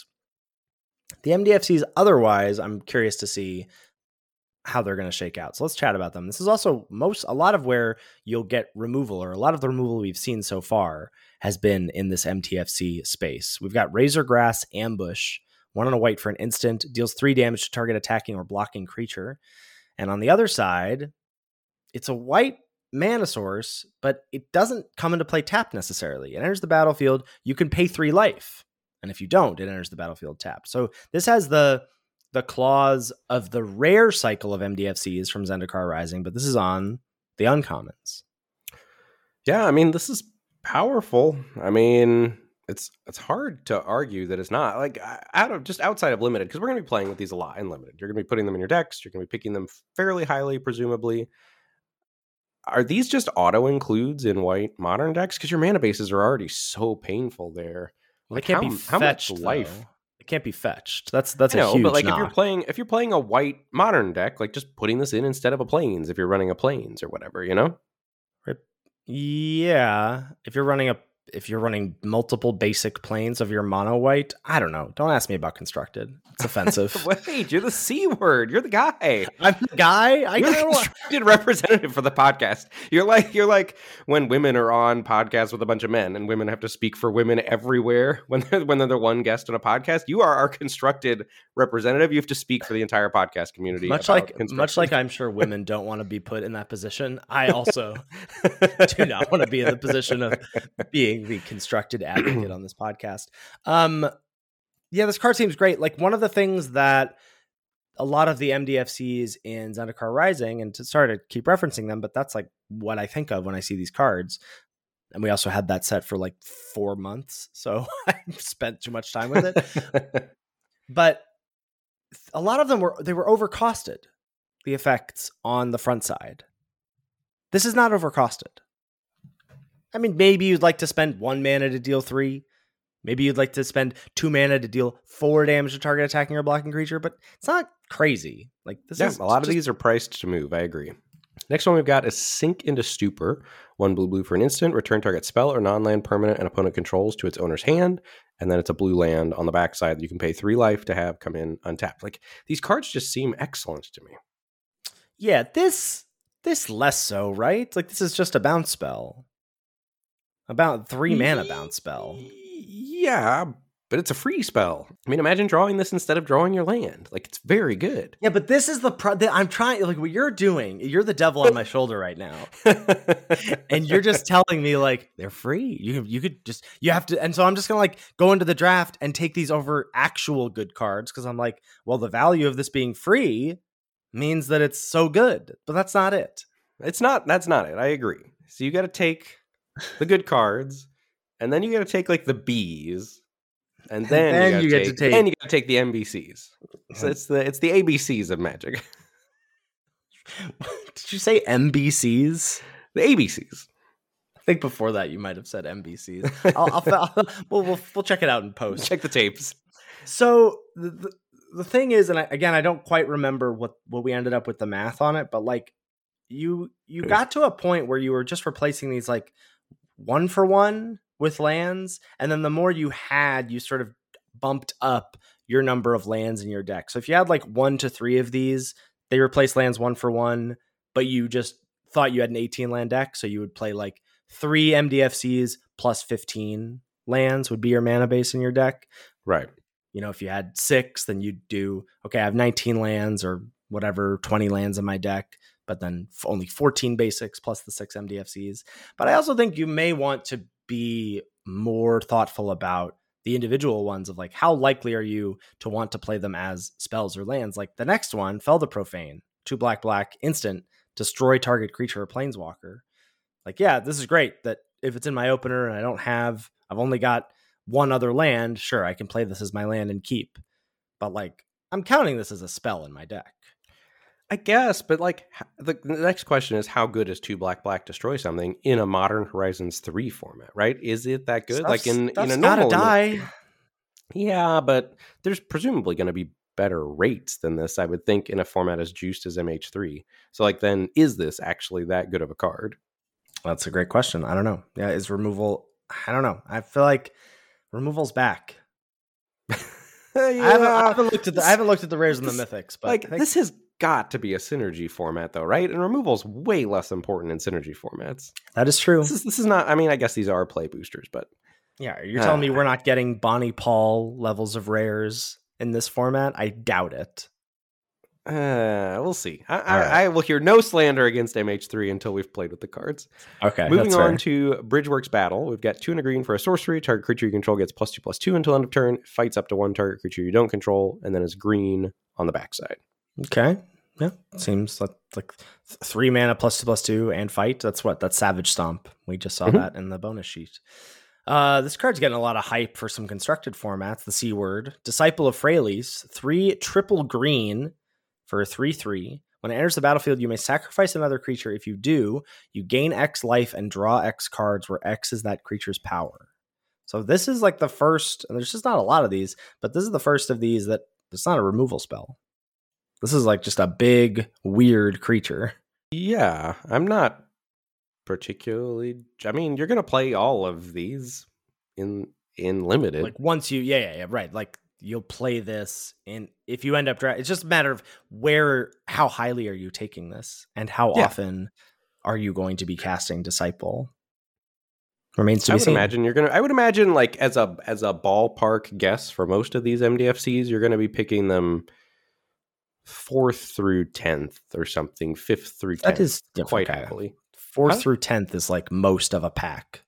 C: The M D F Cs otherwise, I'm curious to see how they're going to shake out. So let's chat about them. This is also most, a lot of where you'll get removal or a lot of the removal we've seen so far has been in this M T F C space. We've got Razorgrass Ambush, one on a white for an instant, deals three damage to target attacking or blocking creature. And on the other side, it's a white mana source, but it doesn't come into play tapped necessarily. It enters the battlefield, you can pay three life. And if you don't, it enters the battlefield tapped. So this has the the clause of the rare cycle of M D F Cs from Zendikar Rising, but this is on the uncommons.
B: Yeah, I mean, this is powerful. I mean, it's it's hard to argue that it's not. Like, out of just outside of limited, because we're going to be playing with these a lot in limited. You're going to be putting them in your decks. You're going to be picking them fairly highly, presumably. are these just auto includes in white modern decks? Because your mana bases are already so painful there.
C: Like, they can't
B: how,
C: be
B: how
C: fetched,
B: much life?
C: Though. It can't be fetched. That's that's
B: I
C: a
B: know,
C: huge
B: but like
C: knock.
B: if you're playing if you're playing a white modern deck, like just putting this in instead of a plains if you're running a plains or whatever, you know?
C: Right. Yeah, if you're running a if you're running multiple basic planes of your mono white, I don't know. Don't ask me about constructed. It's offensive.
B: Wait, you're the C word. You're the guy.
C: I'm the guy. I
B: You're the
C: know.
B: constructed representative for the podcast. You're like you're like when women are on podcasts with a bunch of men, and women have to speak for women everywhere when they're when they're the one guest on a podcast. You are our constructed representative. You have to speak for the entire podcast community.
C: Much
B: about
C: like
B: constructed.
C: much like I'm sure women don't want to be put in that position. I also do not want to be in the position of being the constructed advocate on this podcast. Um, yeah, this card seems great. Like, one of the things that a lot of the M D F Cs in Zendikar Rising, and to sorry to keep referencing them, but that's like what I think of when I see these cards. And we also had that set for like four months, so I spent too much time with it. But a lot of them were they were overcosted. The effects on the front side. This is not overcosted. I mean, maybe you'd like to spend one mana to deal three. Maybe you'd like to spend two mana to deal four damage to target attacking or blocking creature, but it's not crazy. Like this
B: yeah,
C: is
B: a lot
C: just...
B: of these are priced to move. I agree. Next one we've got is Sink into Stupor. One blue blue for an instant. Return target spell or non-land permanent an opponent controls to its owner's hand. And then it's a blue land on the backside that you can pay three life to have come in untapped. Like, these cards just seem excellent to me.
C: Yeah, this this less so, right? Like, this is just a bounce spell. About three mana bounce spell.
B: Yeah, but it's a free spell. I mean, imagine drawing this instead of drawing your land. Like, it's very good.
C: Yeah, but this is the, pro- the I'm trying, like, what you're doing, you're the devil on my shoulder right now. And you're just telling me, like, they're free. You you could just, you have to, and so I'm just going to, like, go into the draft and take these over actual good cards, because I'm like, well, the value of this being free means that it's so good. But that's not it.
B: It's not, that's not it. I agree. So you got to take the good cards, and then you got to take, like, the Bs. And then,
C: and then
B: you,
C: you
B: take,
C: get to take,
B: and you got to take the M B Cs. So it's the it's the A B Cs of Magic.
C: Did you say M B Cs?
B: The A B Cs.
C: I think before that you might have said M B Cs. I'll, I'll, I'll we'll, we'll we'll check it out in post.
B: Check the tapes.
C: So the, the the thing is, and I, again, I don't quite remember what what we ended up with the math on it, but like you you got to a point where you were just replacing these like one for one with lands, and then the more you had, you sort of bumped up your number of lands in your deck. So if you had like one to three of these, they replace lands one for one, but you just thought you had an eighteen land deck, so you would play like three M D F Cs plus fifteen lands would be your mana base in your deck.
B: Right.
C: You know, if you had six, then you'd do, okay, I have nineteen lands or whatever, twenty lands in my deck, but then only fourteen basics plus the six M D F Cs. But I also think you may want to be more thoughtful about the individual ones of like, how likely are you to want to play them as spells or lands? Like the next one, Fell the Profane, two black, black, instant, destroy target creature or planeswalker. Like, yeah, this is great that if it's in my opener and I don't have, I've only got one other land, sure, I can play this as my land and keep. But like, I'm counting this as a spell in my deck.
B: I guess, but like the, the next question is, how good is two black black destroy something in a Modern Horizons three format? Right? Is it that good?
C: Stuff's,
B: like in in a
C: gotta
B: normal,
C: die.
B: Yeah, but there's presumably going to be better rates than this, I would think, in a format as juiced as M H three. So like, then is this actually that good of a card?
C: That's a great question. I don't know. Yeah, is removal? I don't know. I feel like removal's back.
B: yeah.
C: I, haven't, I haven't looked at the I haven't looked at the rares and the mythics, but
B: like
C: I think,
B: this has got to be a synergy format, though, right? And removal's way less important in synergy formats.
C: that is true.
B: This is this is not. I mean, I guess these are play boosters, but
C: Yeah, you're telling me we're not getting Bonnie Paul levels of rares in this format? I doubt it.
B: uh, we'll see. I, I,
C: right.
B: I will hear no slander against M H three until we've played with the cards.
C: Okay,
B: Moving
C: that's
B: on
C: fair.
B: to Bridgeworks Battle, we've got two and a green for a sorcery. Target creature you control gets plus two plus two until end of turn. Fights up to one target creature you don't control, and then is green on the backside.
C: Okay, yeah, seems like, like th- three mana plus two plus two and fight. That's what that's Savage Stomp. We just saw
B: Mhm.
C: that in the bonus sheet. Uh, this card's getting a lot of hype for some constructed formats. The C word, Disciple of Freyalise, three triple green for a three three. When it enters the battlefield, you may sacrifice another creature. If you do, you gain X life and draw X cards, where X is that creature's power. So this is like the first, and there's just not a lot of these, but this is the first of these that it's not a removal spell. This is like just a big, weird creature.
B: Yeah, I'm not particularly. I mean, you're going to play all of these in in limited.
C: Like once you, yeah, yeah, yeah, right. Like you'll play this, and if you end up dra- it's just a matter of where, how highly are you taking this, and how
B: Yeah.
C: often are you going to be casting Disciple? Remains to
B: I
C: be
B: would
C: seen.
B: imagine you're gonna. I would imagine, like as a as a ballpark guess for most of these M D F Cs, you're going to be picking them fourth through tenth or something, fifth through tenth.
C: That is different,
B: quite
C: okay.
B: happily.
C: Fourth
B: Huh?
C: through tenth is like most of a pack.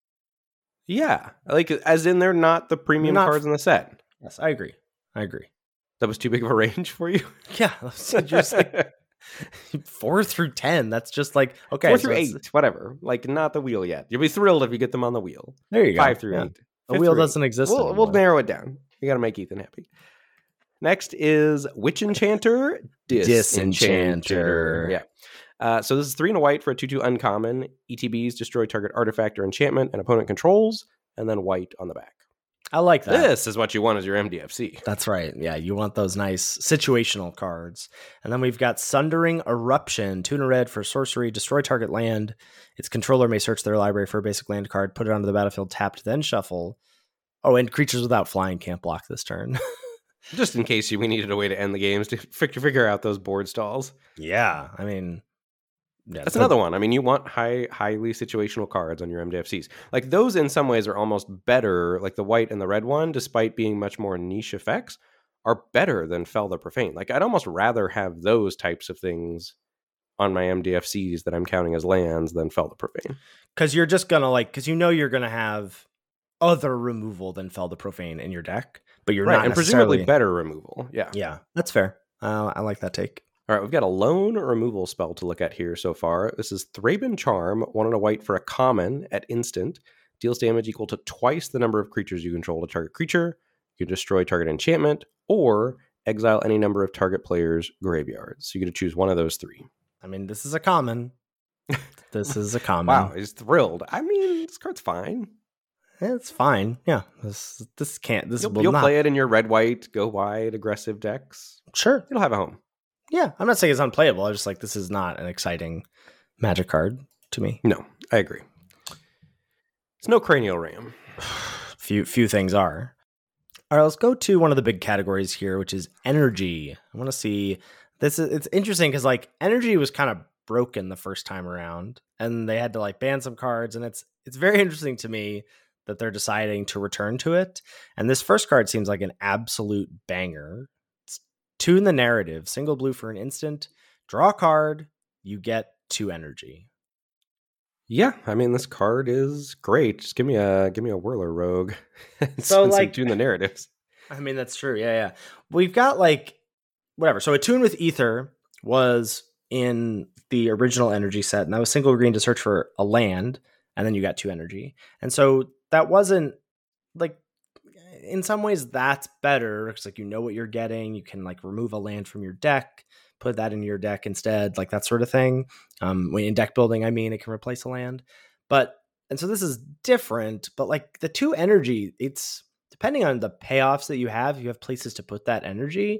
B: Yeah, like as in they're not the premium
C: Not-
B: cards in the set.
C: Yes, I agree. I agree.
B: That was too big of a range for you.
C: Yeah, that's just like four through ten. That's just like okay,
B: Four
C: so
B: through
C: it's-
B: eight, whatever. Like not the wheel yet. You'll be thrilled if you get them on the wheel.
C: There you go.
B: Five through
C: Yeah.
B: eight.
C: The
B: Fifth
C: wheel
B: through
C: doesn't
B: eight.
C: exist
B: We'll, we'll
C: anymore.
B: narrow it down. You got to make Ethan happy. Next is Witch Enchanter,
C: Disenchanter.
B: Yeah. Uh, so this is three and a white for a two two uncommon. E T Bs destroy target artifact or enchantment and opponent controls, and then white on the back.
C: I like that.
B: This is what you want as your M D F C.
C: That's right. Yeah, you want those nice situational cards. And then we've got Sundering Eruption, two and a red for sorcery, destroy target land. Its controller may search their library for a basic land card, put it onto the battlefield, tapped, then shuffle. Oh, and creatures without flying can't block this turn.
B: Just in case you, we needed a way to end the games to figure, figure out those board stalls.
C: Yeah, I mean, yeah,
B: That's
C: so-
B: another one. I mean, you want high, highly situational cards on your M D F Cs. Like those, in some ways, are almost better. Like the white and the red one, despite being much more niche effects, are better than Fel the Profane. Like I'd almost rather have those types of things on my M D F Cs that I'm counting as lands than Fel the Profane.
C: Because you're just gonna like, because you know you're gonna have other removal than Fel the Profane in your deck, but you're
B: Right,
C: not
B: and presumably
C: necessarily
B: better removal. Yeah.
C: Yeah, that's fair. Uh, I like that take.
B: All right, we've got a lone removal spell to look at here so far. This is Thraben Charm, one and a white for a common at instant. Deals damage equal to twice the number of creatures you control to target creature. You can destroy target enchantment or exile any number of target players' graveyards. So you get to choose one of those three.
C: I mean, this is a common. This is a common.
B: Wow, he's thrilled. I mean, this card's fine.
C: It's fine. Yeah, this this can't. This
B: You'll,
C: will
B: you'll
C: not.
B: play it in your red, white, go wide, aggressive decks.
C: Sure.
B: It'll have a home.
C: Yeah, I'm not saying it's unplayable. I'm just like, this is not an exciting Magic card to me.
B: No, I agree. It's no Cranial Ram.
C: few few things are. All right, let's go to one of the big categories here, which is energy. I want to see this. Is, it's interesting because like energy was kind of broken the first time around, and they had to like ban some cards, and it's it's very interesting to me that they're deciding to return to it. And this first card seems like an absolute banger. It's Tune the Narrative, single blue for an instant, draw a card, you get two energy.
B: Yeah, I mean this card is great. Just give me a give me a Whirler Rogue.
C: So,
B: Since I'm
C: like-
B: doing the narratives.
C: I mean, that's true. Yeah, yeah. We've got like whatever. So Attune with Ether was in the original energy set, and that was single green to search for a land, and then you got two energy. And so that wasn't like, in some ways that's better because like you know what you're getting. You can like remove a land from your deck, put that in your deck instead, like that sort of thing. Um, when in deck building, I mean, it can replace a land. But and so this is different, but like the two energy, it's depending on the payoffs that you have, you have places to put that energy.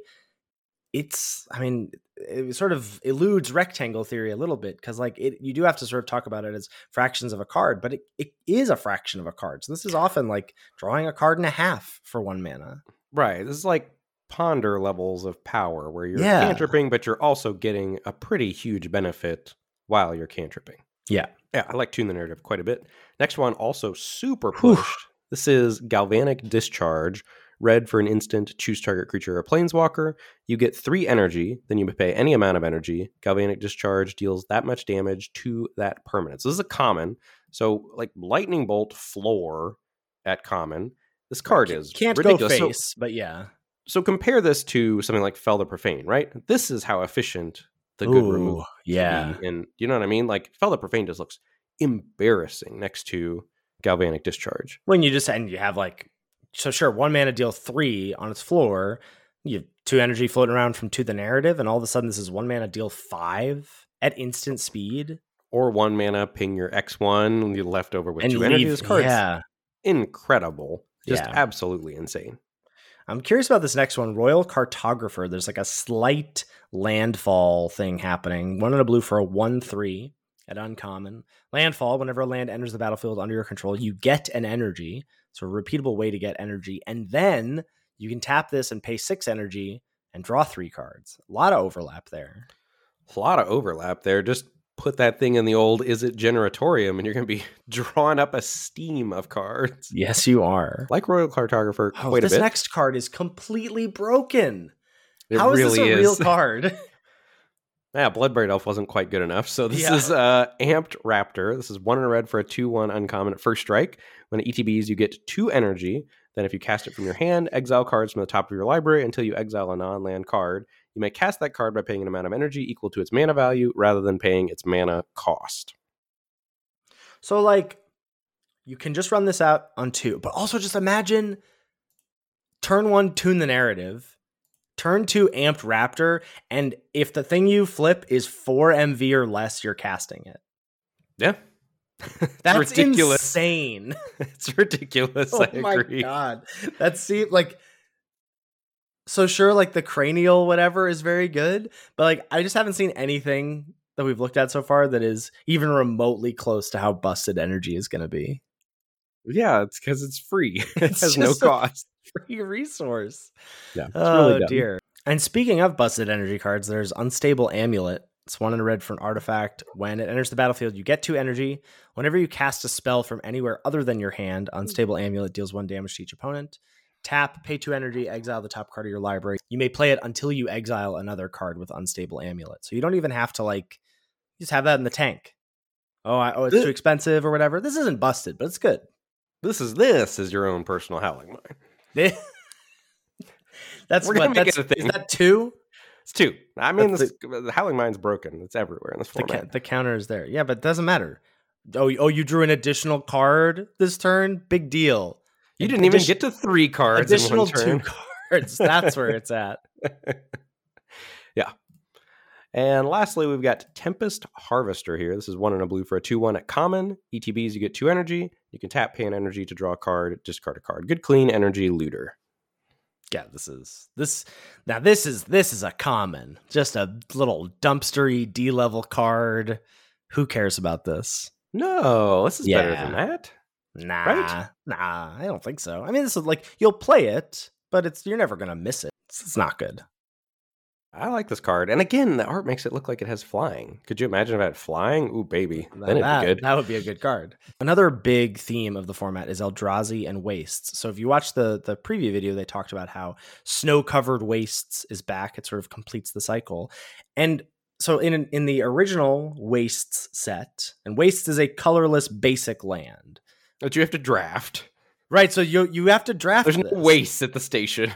C: It's, I mean, it sort of eludes rectangle theory a little bit because like it, you do have to sort of talk about it as fractions of a card, but it, it is a fraction of a card. So this is often like drawing a card in a half for one mana.
B: Right. This is like ponder levels of power where you're
C: Yeah.
B: cantripping, but you're also getting a pretty huge benefit while you're cantripping.
C: Yeah.
B: Yeah, I like Tune the Narrative quite a bit. Next one, also super
C: Whew.
B: pushed. This is Galvanic Discharge. Red for an instant, choose target creature or planeswalker. You get three energy, then you pay any amount of energy. Galvanic Discharge deals that much damage to that permanent. So this is a common. So like Lightning Bolt floor at common. This card is
C: Can't
B: ridiculous.
C: go
B: So-
C: face, but yeah.
B: So, compare this to something like Fel the Profane, right? This is how efficient the good
C: Ooh,
B: removal can
C: yeah.
B: be. And you know what I mean? Like Fel the Profane just looks embarrassing next to Galvanic Discharge.
C: When you just and you have like, so sure, one mana deal three on its floor, You have two energy floating around from To the Narrative, and all of a sudden this is one mana, deal five at instant speed.
B: Or one mana, ping your X one, and you're left over with
C: And
B: two
C: leave,
B: energy. This card's
C: yeah.
B: incredible. Just
C: Yeah.
B: absolutely insane.
C: I'm curious about this next one, Royal Cartographer. There's like a slight landfall thing happening. One in a blue for a one three at uncommon. Landfall, whenever a land enters the battlefield under your control, you get an energy. So a repeatable way to get energy. And then you can tap this and pay six energy and draw three cards. A lot of overlap there.
B: A lot of overlap there. Just put that thing in the old Is It Generatorium, and you're going to be drawing up a steam of cards.
C: Yes, you are.
B: Like Royal Cartographer,
C: Oh,
B: quite a
C: this
B: bit.
C: next card is completely broken.
B: It
C: How is
B: really
C: this a
B: is.
C: real card?
B: Yeah, Bloodbraid Elf wasn't quite good enough. So this
C: Yeah.
B: is uh, Amped Raptor. This is one in a red for a two one uncommon at first strike. When it E T Bs, you get two energy. Then if you cast it from your hand, exile cards from the top of your library until you exile a non-land card. You may cast that card by paying an amount of energy equal to its mana value rather than paying its mana cost.
C: So, like, you can just run this out on two, but also just imagine turn one, Tune the Narrative, turn two, Amped Raptor, and if the thing you flip is four M V or less, you're casting it.
B: Yeah.
C: That's
B: ridiculous.
C: insane.
B: It's ridiculous.
C: Oh
B: I
C: my
B: agree.
C: god. That seems like, so sure, like the cranial whatever is very good, but like I just haven't seen anything that we've looked at so far that is even remotely close to how busted energy is going to be.
B: Yeah, it's because it's free. It
C: It's
B: has no
C: just a
B: cost.
C: free resource.
B: Yeah, it's
C: Oh
B: really dumb.
C: dear. And speaking of busted energy cards, there's Unstable Amulet. It's one in a red for an artifact. When it enters the battlefield, you get two energy. Whenever you cast a spell from anywhere other than your hand, Unstable Amulet deals one damage to each opponent. Tap, pay two energy, exile the top card of your library. You may play it until you exile another card with Unstable Amulet. So you don't even have to like just have that in the tank. Oh, I, oh, it's too expensive or whatever. This isn't busted, but it's good.
B: This is this is your own personal Howling Mine.
C: That's
B: We're gonna
C: what.
B: make
C: That's,
B: it a thing.
C: Is that two?
B: It's two. I mean,
C: That's
B: this, the Howling Mine's broken. It's everywhere in this
C: The,
B: format.
C: ca- the counter is there. Yeah, but it doesn't matter. Oh, oh, you drew an additional card this turn? Big deal.
B: You didn't even
C: Addition-
B: get to three cards
C: Additional
B: in one turn.
C: two cards. That's where it's at.
B: Yeah. And lastly, we've got Tempest Harvester here. This is one in a blue for a two one at common. E T Bs, you get two energy. You can tap, pay an energy to draw a card, discard a card. Good, clean energy looter.
C: Yeah, this is this now this is this is a common. Just a little dumpstery D level card. Who cares about this?
B: No, this is better
C: Yeah.
B: than that.
C: Nah.
B: Right?
C: Nah, I don't think so. I mean, this is like you'll play it, but it's you're never gonna miss it. It's, it's not good.
B: I like this card. And again, the art makes it look like it has flying. Could you imagine if it had flying? Ooh, baby. Then it'd
C: that,
B: be good.
C: that would be a good card. Another big theme of the format is Eldrazi and Wastes. So if you watch the the preview video, they talked about how snow-covered Wastes is back. It sort of completes the cycle. And so in in the original Wastes set, and Wastes is a colorless basic land.
B: But you have to draft.
C: Right, so you you have to draft
B: There's
C: this.
B: no waste at the station.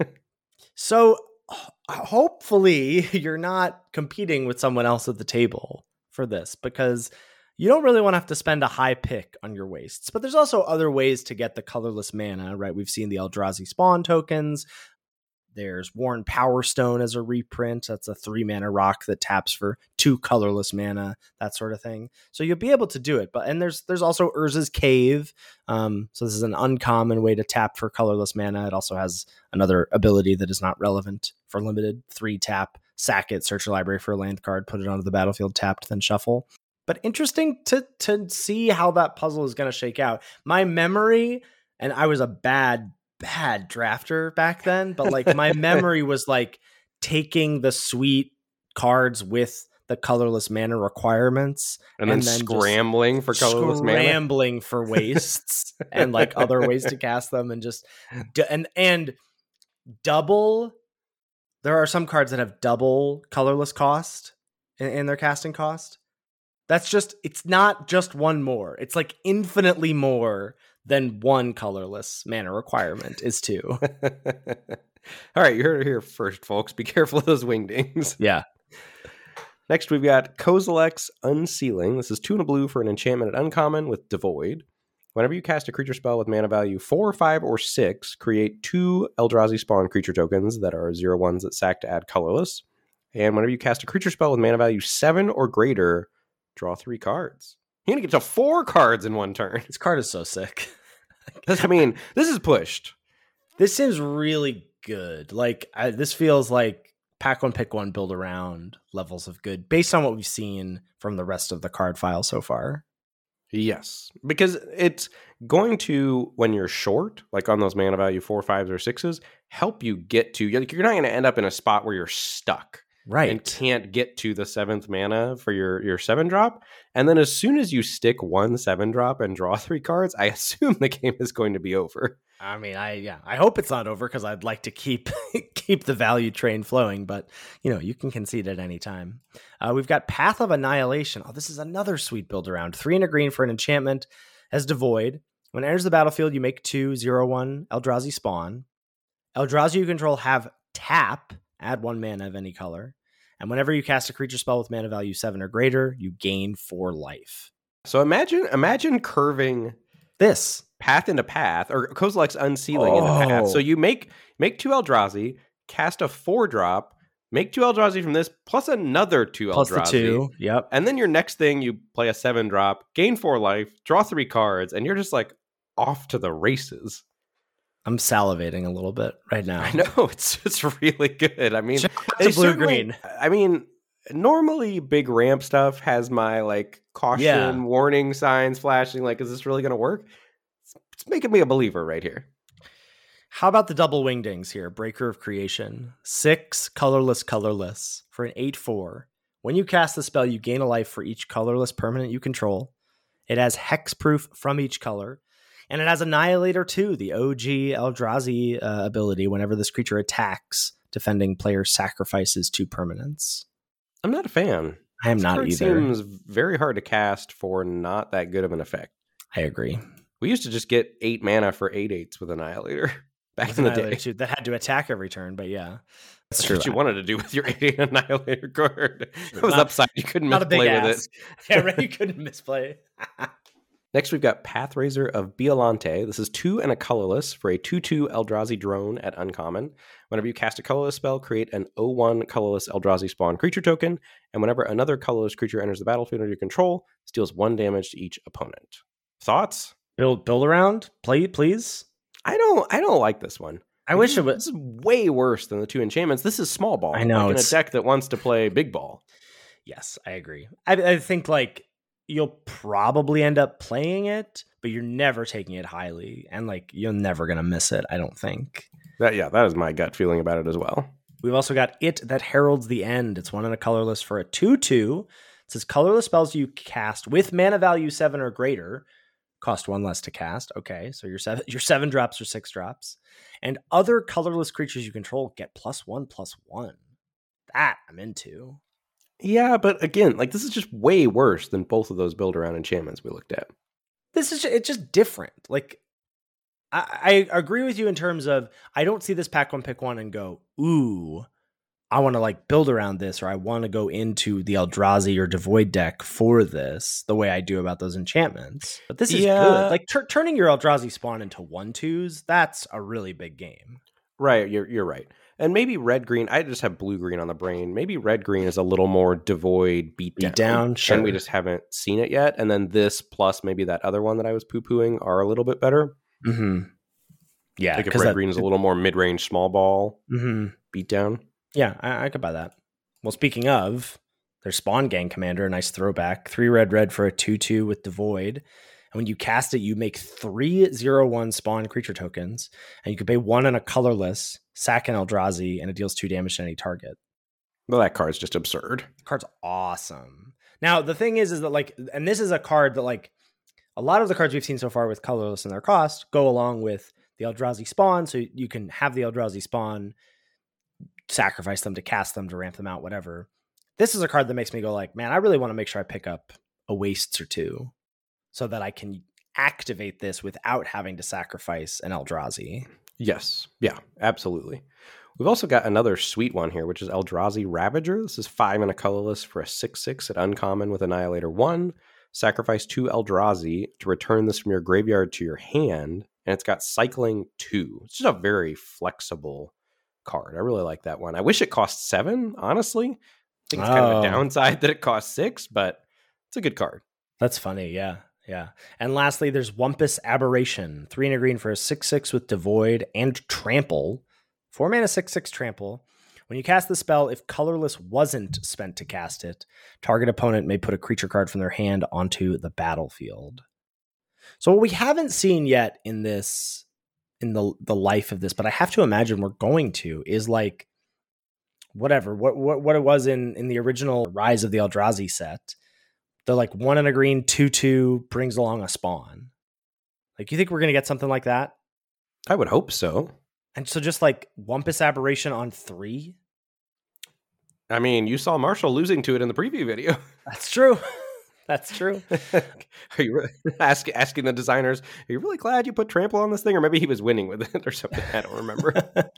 C: So hopefully you're not competing with someone else at the table for this, because you don't really want to have to spend a high pick on your wastes. But there's also other ways to get the colorless mana, right? We've seen the Eldrazi spawn tokens. There's Worn Power Stone as a reprint. That's a three mana rock that taps for two colorless mana, that sort of thing. So you'll be able to do it. But and there's there's also Urza's Cave. Um, so this is an uncommon way to tap for colorless mana. It also has another ability that is not relevant for limited. Three tap, sack it, search your library for a land card, put it onto the battlefield, tapped, then shuffle. But interesting to to see how that puzzle is going to shake out. My memory, and I was a bad bad drafter back then, but like my memory was like taking the sweet cards with the colorless mana requirements
B: And, then,
C: then just
B: scrambling for colorless mana.
C: scrambling for wastes and like other ways to cast them, and just d- and and double. There are some cards that have double colorless cost in, in their casting cost. That's just, it's not just one more. It's like infinitely more than one colorless mana requirement is two.
B: All right, you heard it here first, folks. Be careful of those wingdings.
C: Yeah.
B: Next, we've got Kozilek's Unsealing. This is two and a blue for an enchantment at uncommon with Devoid. Whenever you cast a creature spell with mana value four, five, or six, create two Eldrazi spawn creature tokens that are zero ones that sack to add colorless. And whenever you cast a creature spell with mana value seven or greater, draw three cards. You're going to get to four cards in one turn.
C: This card is so sick.
B: I mean, this is pushed.
C: This seems really good. Like, I, this feels like pack one, pick one, build around levels of good based on what we've seen from the rest of the card file so far.
B: Yes, because it's going to, when you're short, like on those mana value four, fives, or sixes, help you get to, like, you're not going to end up in a spot where you're stuck.
C: Right.
B: And can't get to the seventh mana for your, your seven drop. And then as soon as you stick one seven drop and draw three cards, I assume the game is going to be over.
C: I mean, I yeah, I hope it's not over because I'd like to keep keep the value train flowing, but you know, you can concede at any time. Uh, we've got Path of Annihilation. Oh, this is another sweet build around. Three and a green for an enchantment as Devoid. When it enters the battlefield, you make two zero one Eldrazi spawn. Eldrazi you control have tap, add one mana of any color. And whenever you cast a creature spell with mana value seven or greater, you gain four life.
B: So imagine imagine curving
C: this
B: Path into Path, or Kozilek's Unsealing
C: oh.
B: into Path. So you make make two Eldrazi, cast a four drop, make two Eldrazi from this, plus another two
C: plus
B: Eldrazi.
C: The two, yep.
B: And then your next thing, you play a seven drop, gain four life, draw three cards, and you're just like off to the races.
C: I'm salivating a little bit right now.
B: I know, it's it's really good. I mean,
C: it's blue green.
B: I mean, normally big ramp stuff has my like caution,
C: yeah.
B: warning signs flashing. Like, is this really going to work? It's, it's making me a believer right here.
C: How about the double wingdings here? Breaker of Creation. Six colorless, colorless for an eight four. When you cast the spell, you gain a life for each colorless permanent you control. It has hexproof from each color. And it has Annihilator too, the O G Eldrazi uh, ability. Whenever this creature attacks, defending player sacrifices two permanents.
B: I'm not a fan.
C: I am
B: this
C: not
B: card
C: either.
B: Seems very hard to cast for not that good of an effect.
C: I agree.
B: We used to just get eight mana for eight eights with Annihilator back with in the day.
C: Too, that had to attack every turn, but yeah.
B: That's, That's what you wanted to do with your eight eight Annihilator card. It was
C: not,
B: upside. You couldn't
C: not
B: misplay
C: a big
B: with
C: ass.
B: it.
C: Yeah, right. You couldn't misplay.
B: Next, we've got Pathraiser of Biolante. This is two and a colorless for a two two Eldrazi drone at uncommon. Whenever you cast a colorless spell, create an oh one colorless Eldrazi spawn creature token, and whenever another colorless creature enters the battlefield under your control, steals one damage to each opponent. Thoughts?
C: Build build around, play please.
B: I don't. I don't like this one.
C: I
B: this
C: wish
B: is,
C: it was.
B: This is way worse than the two enchantments. This is small ball.
C: I know,
B: like in
C: it's...
B: a deck that wants to play big ball.
C: Yes, I agree. I, I think like. You'll probably end up playing it, but you're never taking it highly. And like, you're never going to miss it, I don't think.
B: That Yeah, that is my gut feeling about it as well.
C: We've also got It That Heralds the End. It's one and a colorless for a two two. It says colorless spells you cast with mana value seven or greater cost one less to cast. Okay, so your seven, your seven drops or six drops. And other colorless creatures you control get plus one, plus one. That I'm into.
B: Yeah, but again, like this is just way worse than both of those build around enchantments we looked at.
C: This is just, it's just different. Like I, I agree with you in terms of I don't see this pack one pick one and go, ooh, I want to like build around this, or I want to go into the Eldrazi or Devoid deck for this the way I do about those enchantments. But this is
B: yeah.
C: good. Like tur- turning your Eldrazi spawn into one twos, that's a really big game.
B: Right, you're you're right. And maybe red green, I just have blue green on the brain. Maybe red green is a little more Devoid beat down.
C: Beat down, sure.
B: And we just haven't seen it yet. And then this plus maybe that other one that I was poo-pooing are a little bit better.
C: Mm-hmm. Yeah.
B: Like if red
C: that,
B: green is a little more mid-range small ball
C: mm-hmm.
B: beat down.
C: Yeah, I, I could buy that. Well, speaking of, there's Spawn Gang Commander, a nice throwback. Three red red for a two two with Devoid. And when you cast it, you make three zero one spawn creature tokens, and you can pay one and a colorless, sack an Eldrazi, and it deals two damage to any target.
B: Well, that card's just absurd.
C: The card's awesome. Now, the thing is, is that like, and this is a card that like, a lot of the cards we've seen so far with colorless and their cost go along with the Eldrazi spawn, so you can have the Eldrazi spawn, sacrifice them to cast them, to ramp them out, whatever. This is a card that makes me go like, man, I really want to make sure I pick up a Wastes or two, so that I can activate this without having to sacrifice an Eldrazi.
B: Yes. Yeah, absolutely. We've also got another sweet one here, which is Eldrazi Ravager. This is five and a colorless for a six six at uncommon with Annihilator one. sacrifice two Eldrazi to return this from your graveyard to your hand, and it's got cycling two. It's just a very flexible card. I really like that one. I wish it cost seven, honestly. I think it's oh. kind of a downside that it costs six, but it's a good card.
C: That's funny, yeah. Yeah. And lastly, there's Wumpus Aberration. Three and a green for a six six with Devoid and Trample. Four mana six six Trample. When you cast the spell, if colorless wasn't spent to cast it, target opponent may put a creature card from their hand onto the battlefield. So what we haven't seen yet in this, in the, the life of this, but I have to imagine we're going to, is like whatever, what what, what it was in, in the original Rise of the Eldrazi set. The like one and a green, two, two brings along a spawn. Like, you think we're going to get something like that?
B: I would hope so.
C: And so just like Wumpus Aberration on three?
B: I mean, you saw Marshall losing to it in the preview video.
C: That's true. That's true.
B: Are you really ask, asking the designers, are you really glad you put Trample on this thing? Or maybe he was winning with it or something. I don't remember.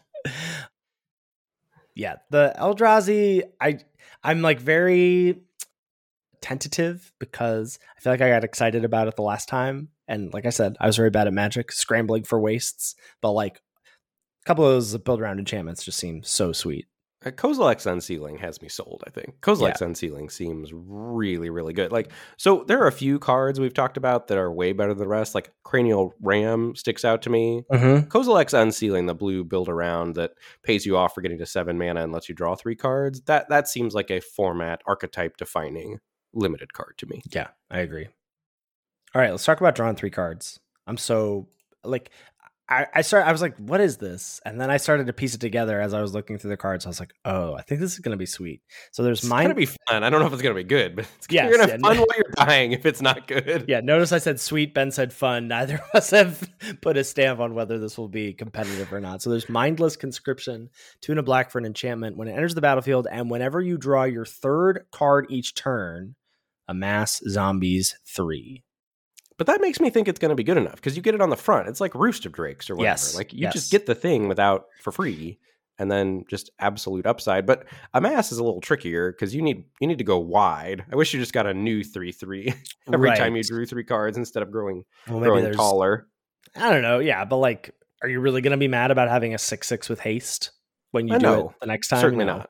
C: Yeah, the Eldrazi, I, I'm like very tentative because I feel like I got excited about it the last time. And like I said, I was very bad at Magic, scrambling for wastes. But like a couple of those build around enchantments just seem so sweet.
B: Uh, Kozilek's Unsealing has me sold, I think. Kozilek's
C: Yeah.
B: Unsealing seems really, really good. Like, so there are a few cards we've talked about that are way better than the rest. Like Cranial Ram sticks out to me.
C: Mm-hmm.
B: Kozilek's Unsealing, the blue build around that pays you off for getting to seven mana and lets you draw three cards. That that seems like a format archetype defining limited card to me.
C: Yeah, I agree. All right, let's talk about drawing three cards. I'm so like I, I started I was like, what is this? And then I started to piece it together as I was looking through the cards. I was like, oh, I think this is gonna be sweet. So there's
B: It's
C: mine.
B: gonna be fun. I don't know if it's gonna be good, but it's
C: Yes,
B: you're gonna
C: yeah,
B: have fun
C: no-
B: while you're dying if it's not good.
C: Yeah, notice I said sweet, Ben said fun. Neither of us have put a stamp on whether this will be competitive or not. So there's Mindless Conscription, two and a black for an enchantment. When it enters the battlefield, and whenever you draw your third card each turn, amass zombies three.
B: But that makes me think it's going to be good enough because you get it on the front. It's like Roost of Drakes or whatever.
C: Yes,
B: Like you
C: yes.
B: just get the thing without for free, and then just absolute upside. But Amass is a little trickier because you need you need to go wide. I wish you just got a new three three every
C: Right.
B: time you drew three cards instead of growing
C: Well, maybe
B: growing
C: there's
B: taller.
C: I don't know, yeah, but like, are you really gonna be mad about having a six six with haste when you
B: I
C: do
B: know.
C: it the next time?
B: Certainly
C: No.
B: not.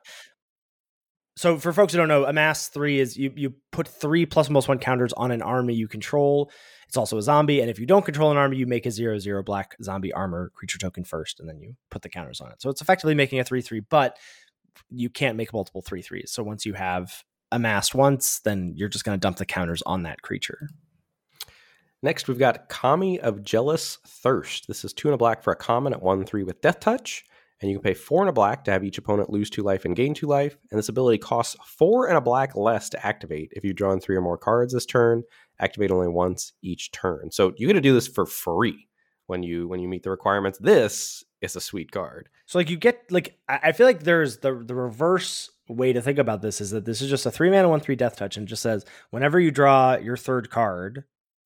C: So for folks who don't know, amass three is you you put three plus plus one counters on an army you control. It's also a zombie, and if you don't control an army, you make a zero zero black zombie armor creature token first, and then you put the counters on it. So it's effectively making a three three, but you can't make multiple three threes. So once you have amassed once, then you're just going to dump the counters on that creature.
B: Next, we've got Kami of Jealous Thirst. This is two and a black for a common at one three with Death Touch. And you can pay four and a black to have each opponent lose two life and gain two life. And this ability costs four and a black less to activate. If you've drawn three or more cards this turn, activate only once each turn. So you're going to do this for free when you when you meet the requirements. This is a sweet card.
C: So like you get like I I feel like there's the the reverse way to think about this is that this is just a three mana one three Death Touch, and it just says whenever you draw your third card,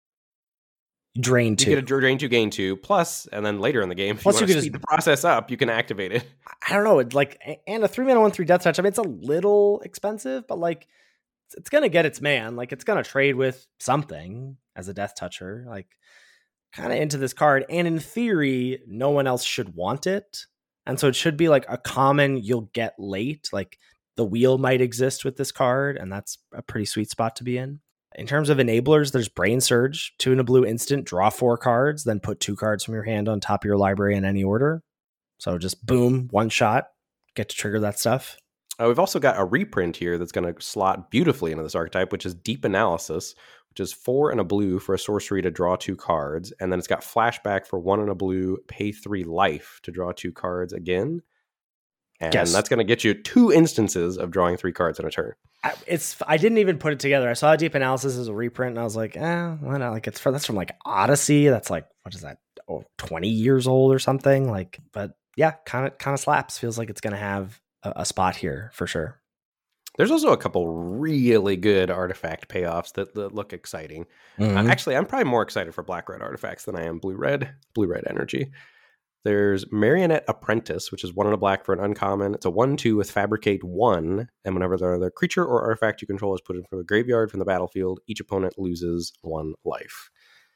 C: drain
B: You
C: two.
B: get a drain two, gain two, plus, and then later in the game, if
C: Plus
B: you
C: you
B: want to
C: could
B: speed
C: just-
B: the process up, you can activate it.
C: I don't know. It's like and a three mana one three Death Touch. I mean, it's a little expensive, but like it's, it's gonna get its man. Like it's gonna trade with something as a Death Toucher. Like kind of into this card, and in theory, no one else should want it, and so it should be like a common you'll get late. Like the wheel might exist with this card, and that's a pretty sweet spot to be in. In terms of enablers, there's Brain Surge, two in a blue instant, draw four cards, then put two cards from your hand on top of your library in any order. So just boom, one shot, get to trigger that stuff.
B: Uh, we've also got a reprint here that's going to slot beautifully into this archetype, which is Deep Analysis, which is four and a blue for a sorcery to draw two cards. And then it's got Flashback for one and a blue, pay three life to draw two cards again. And
C: Yes.
B: that's going to get you two instances of drawing three cards in a turn.
C: I, it's I didn't even put it together. I saw Deep Analysis as a reprint, and I was like, eh, why not? Like it's for that's from like Odyssey. That's like what is that? Oh, twenty years old or something. Like, but yeah, kind of kind of slaps. Feels like it's gonna have a, a spot here for sure.
B: There's also a couple really good artifact payoffs that, that look exciting.
C: Mhm.
B: Uh, actually, I'm probably more excited for black-red artifacts than I am blue-red, blue-red energy. There's Marionette Apprentice, which is one and a black for an uncommon. It's a one two with Fabricate one, and whenever the other creature or artifact you control is put in from the graveyard from the battlefield, each opponent loses one life.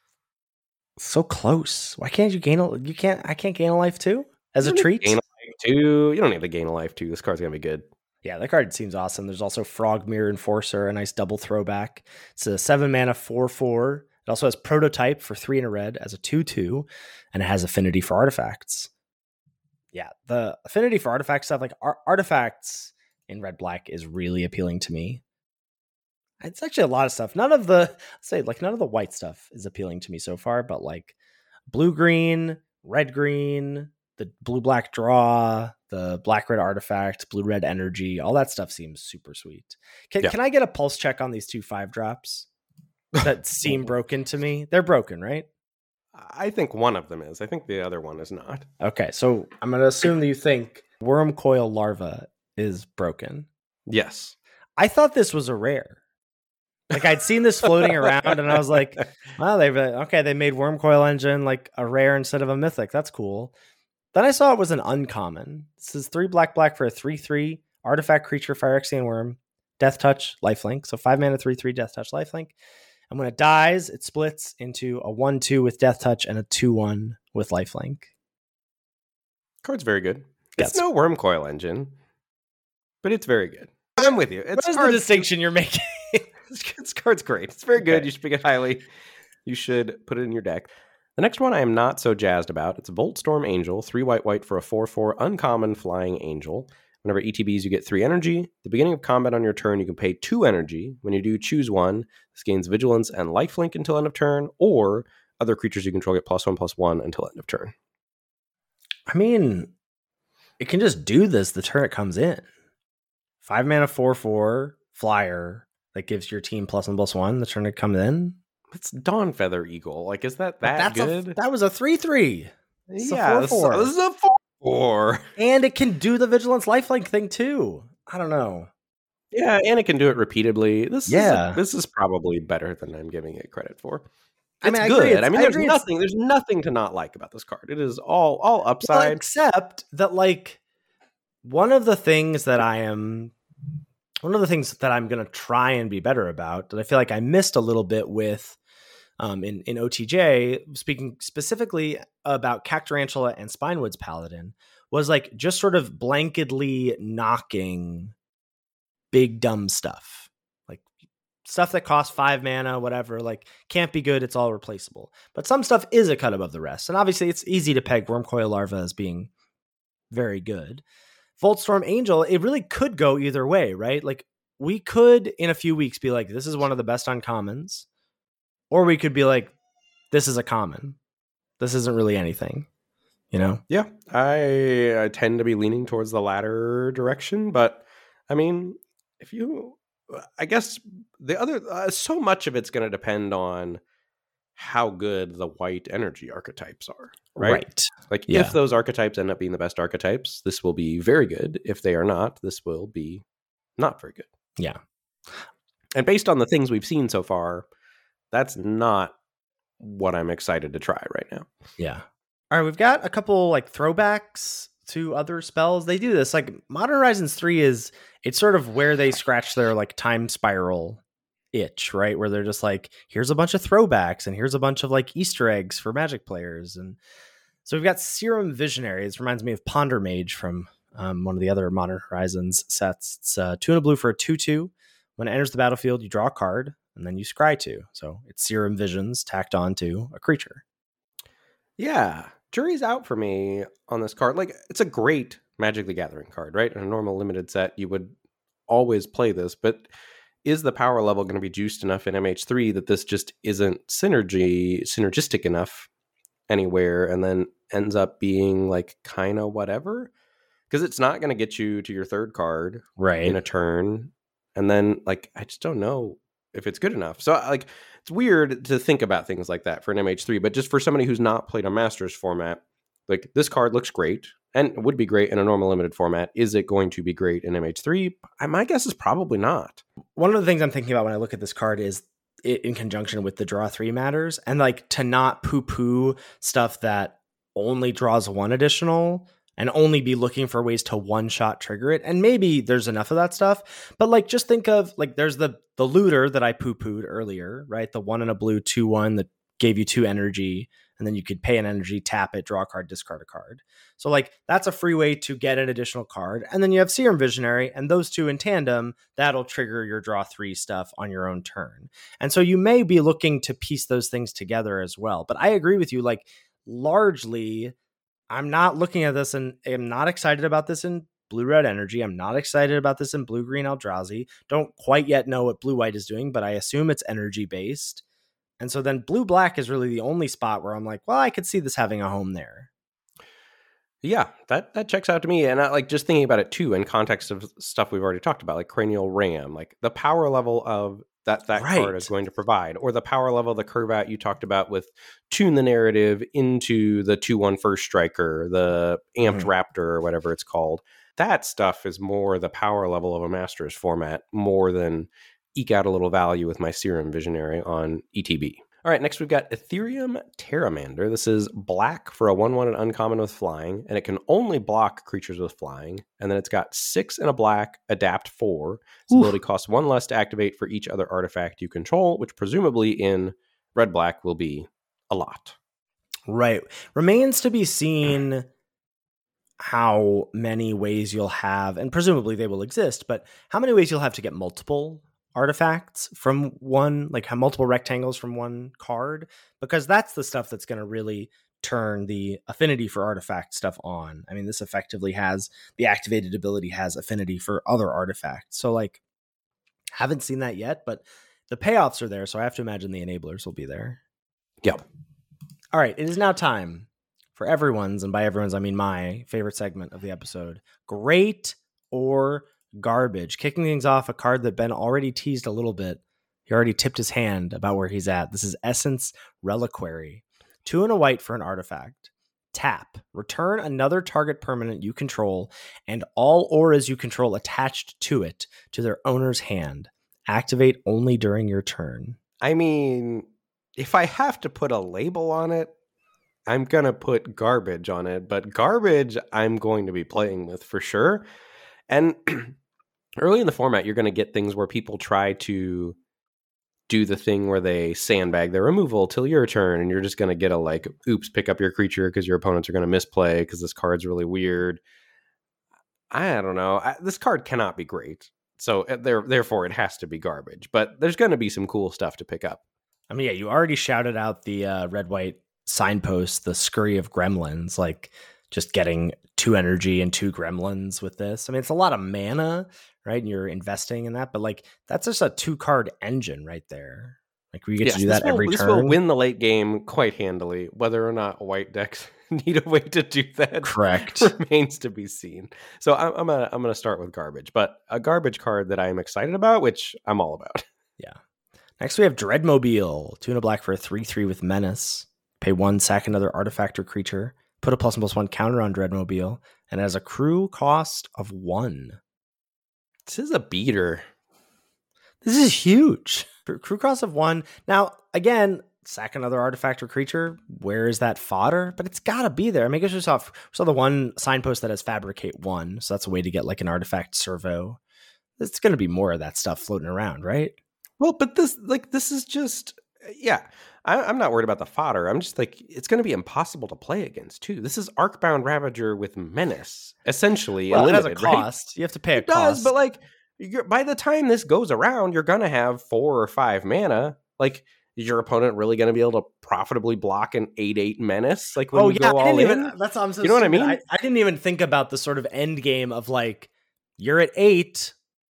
C: So close. Why can't you gain a you can't I can't gain a life too? As a treat?
B: Gain a life too. You don't need to gain a life too. This card's gonna be good.
C: Yeah, that card seems awesome. There's also Frogmere Enforcer, a nice double throwback. It's a seven mana four four. It also has Prototype for three and a red as a two two, and it has Affinity for artifacts. Yeah, the Affinity for artifact stuff, like ar- artifacts in red black, is really appealing to me. It's actually a lot of stuff. None of the say like none of the white stuff is appealing to me so far, but like blue green, red green, the blue black draw, the black red artifact, blue red energy, all that stuff seems super sweet. Can,
B: yeah.
C: can I get a pulse check on these two five drops that seem broken to me? They're broken, right?
B: I think one of them is. I think the other one is not.
C: Okay, so I'm going to assume that you think Worm Coil Larva is broken.
B: Yes.
C: I thought this was a rare. Like I'd seen this floating around and I was like, well, they've okay, they made Worm Coil Engine like a rare instead of a mythic. That's cool. Then I saw it was an uncommon. This is three black black for a three three artifact creature, Phyrexian Worm, Death Touch, Lifelink. So five mana, three three, Death Touch, Lifelink. And when it dies, it splits into a one two with Death Touch and a two one with Lifelink.
B: Card's very good.
C: Yes.
B: It's no Worm Coil Engine, but it's very good. I'm with you. It's
C: What is the distinction you're making?
B: This card's great. It's very good.
C: Okay.
B: You should pick it highly. You should put it in your deck. The next one I am not so jazzed about. It's Voltstorm Angel, three white white for a four four uncommon flying angel. Whenever E T Bs, you get three energy. At the beginning of combat on your turn, you can pay two energy. When you do, choose one. This gains vigilance and lifelink until end of turn, or other creatures you control get plus one plus one until end of turn.
C: I mean, it can just do this the turn it comes in. Five mana, four four flyer that gives your team plus one plus one the turn it comes in.
B: It's Dawn Feather Eagle. Like, is that that
C: That's
B: good?
C: A, that was a three three.
B: Yeah, this, this is a four four.
C: And it can do the vigilance lifelink thing too. I don't know.
B: Yeah, and it can do it repeatedly. This
C: yeah.
B: is a, this is probably better than I'm giving it credit for. It's
C: I mean, I
B: good.
C: agree.
B: I mean,
C: I
B: there's
C: agree
B: nothing. There's nothing to not like about this card. It is all all upside.
C: Well, except that, like, one of the things that I am, one of the things that I'm going to try and be better about, that I feel like I missed a little bit with, um, in in O T J, speaking specifically about Cactarantula and Spinewood's Paladin, was like just sort of blanketly knocking big dumb stuff. Like stuff that costs five mana, whatever, like can't be good. It's all replaceable. But some stuff is a cut above the rest. And obviously it's easy to peg Wormcoil Larva as being very good. Voltstorm Angel, it really could go either way, right? Like we could in a few weeks be like, this is one of the best uncommons. Or we could be like, this is a common. This isn't really anything, you know?
B: Yeah, I, I tend to be leaning towards the latter direction. But I mean, if you, I guess the other, uh, so much of it's going to depend on how good the white energy archetypes are, right?
C: Right.
B: Like
C: Yeah.
B: if those archetypes end up being the best archetypes, this will be very good. If they are not, this will be not very good.
C: Yeah.
B: And based on the things we've seen so far, that's not what I'm excited to try right now.
C: Yeah. All right, we've got a couple like throwbacks to other spells. They do this. Like Modern Horizons three is, it's sort of where they scratch their like time spiral itch, right? Where they're just like, here's a bunch of throwbacks and here's a bunch of like Easter eggs for Magic players. And so we've got Serum Visionary. This reminds me of Ponder Mage from um, one of the other Modern Horizons sets. It's uh, two and a blue for a two two. When it enters the battlefield, you draw a card and then you scry two. So it's Serum Visions tacked on to a creature.
B: Yeah. Jury's out for me on this card. Like, it's a great Magic the Gathering card, right? In a normal limited set, you would always play this, but is the power level going to be juiced enough in M H three that this just isn't synergy synergistic enough anywhere, and then ends up being like kind of whatever? Because it's not going to get you to your third card
C: Right.
B: in a turn, and then like I just don't know if it's good enough. So like it's weird to think about things like that for an M H three, but just for somebody who's not played a Masters format, like this card looks great and would be great in a normal limited format. Is it going to be great in M H three? My guess is probably not.
C: One of the things I'm thinking about when I look at this card is it in conjunction with the draw three matters, and like to not poo poo stuff that only draws one additional and only be looking for ways to one-shot trigger it. And maybe there's enough of that stuff. But like, just think of like, there's the the looter that I poo-pooed earlier, right? The one in a blue two one that gave you two energy, and then you could pay an energy, tap it, draw a card, discard a card. So like, that's a free way to get an additional card. And then you have Serum Visionary, and those two in tandem, that'll trigger your draw three stuff on your own turn. And so you may be looking to piece those things together as well. But I agree with you, like, largely, I'm not looking at this and am not excited about this in blue-red energy. I'm not excited about this in blue-green Eldrazi. Don't quite yet know what blue-white is doing, but I assume it's energy-based. And so then blue-black is really the only spot where I'm like, well, I could see this having a home there.
B: Yeah, that, that checks out to me. And I like just thinking about it too in context of stuff we've already talked about, like Cranial Ram, like the power level of that that
C: Right.
B: card is going to provide, or the power level of the curve out you talked about with Tune the Narrative into the two one First Striker, the Amped
C: Mhm.
B: Raptor, or whatever it's called. That stuff is more the power level of a Masters format, more than eke out a little value with my Serum Visionary on E T B. All right, next we've got Ethereum Terramander. This is black for a one one and uncommon with flying, and it can only block creatures with flying. And then it's got six and a black, adapt four. Its
C: Oof.
B: ability costs one less to activate for each other artifact you control, which presumably in red-black will be a lot.
C: Right. Remains to be seen how many ways you'll have, and presumably they will exist, but how many ways you'll have to get multiple artifacts from one, like have multiple rectangles from one card, because that's the stuff that's going to really turn the affinity for artifact stuff on. I mean, this effectively has the activated ability has affinity for other artifacts. So like, haven't seen that yet, but the payoffs are there. So I have to imagine the enablers will be there.
B: Yep.
C: All right. It is now time for everyone's, and by everyone's, I mean my favorite segment of the episode, Great or Garbage. Kicking things off, a card that Ben already teased a little bit. He already tipped his hand about where he's at. This is Essence Reliquary. Two and a white for an artifact. Tap. Return another target permanent you control and all auras you control attached to it to their owner's hand. Activate only during your turn.
B: I mean, if I have to put a label on it, I'm going to put garbage on it, but garbage I'm going to be playing with for sure. And early in the format, you're going to get things where people try to do the thing where they sandbag their removal till your turn, and you're just going to get a like, oops, pick up your creature because your opponents are going to misplay because this card's really weird. I don't know. I, this card cannot be great. So there, therefore, it has to be garbage. But there's going to be some cool stuff to pick up.
C: I mean, yeah, you already shouted out the uh, red-white signpost, the Scurry of Gremlins, like just getting two energy and two gremlins with this. I mean, it's a lot of mana, right? And you're investing in that, but like that's just a two card engine right there. Like we get
B: Yes,
C: to do that
B: this will,
C: every
B: this
C: turn.
B: will win the late game quite handily. Whether or not white decks need a way to do that,
C: Correct.
B: remains to be seen. So I'm, I'm gonna I'm gonna start with garbage, but a garbage card that I'm excited about, which I'm all about.
C: Yeah. Next we have Dreadmobile, two and a black for a three three with menace. Pay one, sack another artifact or creature. Put a plus one plus one counter on Dreadmobile, and it has a crew cost of one.
B: This is a beater.
C: This is huge. Crew cost of one. Now, again, sack another artifact or creature. Where is that fodder? But it's got to be there. I mean, I guess we saw, we saw the one signpost that has Fabricate one, so that's a way to get like an artifact servo. There's going to be more of that stuff floating around, right?
B: Well, but this like this is just yeah. I, I'm not worried about the fodder. I'm just like it's going to be impossible to play against too. This is Arcbound Ravager with menace, essentially.
C: Well, it has a
B: unlimited, right?
C: cost. You have to pay a
B: It
C: cost.
B: does, but like you're, by the time this goes around, you're gonna have four or five mana. Like, is your opponent really gonna be able to profitably block an eight eight menace? Like when
C: oh
B: we
C: yeah,
B: go
C: I
B: all
C: didn't
B: in.
C: even. That's I'm so
B: You know what I
C: stupid.
B: mean?
C: I, I didn't even think about the sort of end game of like you're at eight.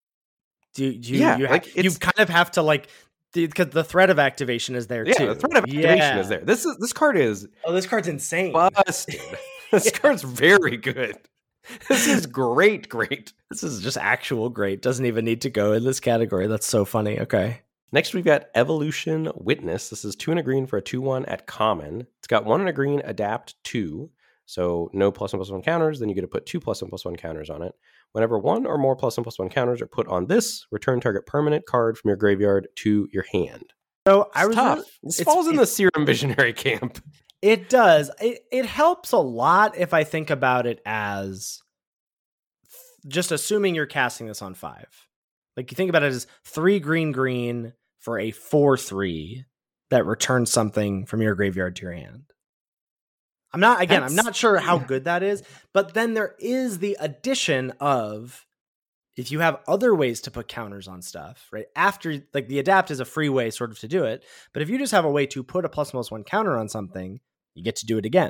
C: Do, do you?
B: Yeah,
C: you, ha-
B: like,
C: you
B: it's-
C: kind of have to like because the threat of activation is there
B: yeah,
C: too.
B: the threat of activation
C: Yeah.
B: is there. This is this card is
C: Oh, this card's insane.
B: busted. This card's very good. This is great, great.
C: This is just actual great. Doesn't even need to go in this category. That's so funny. Okay.
B: Next, we've got Evolution Witness. This is two and a green for a two one at common. It's got one and a green, adapt two. So no plus one plus one counters. Then you get to put two plus one plus one counters on it. Whenever one or more plus one plus one counters are put on this, return target permanent card from your graveyard to your hand.
C: So I
B: It's
C: was
B: tough.
C: really-
B: this
C: it's-
B: falls in the Serum Visionary camp.
C: It does. It it helps a lot if I think about it as just assuming you're casting this on five. Like you think about it as three green green for a four three that returns something from your graveyard to your hand. I'm not again, That's, I'm not sure how good that is, but then there is the addition of if you have other ways to put counters on stuff, right? After like the adapt is a free way sort of to do it, but if you just have a way to put a plus plus one counter on something, you get to do it again.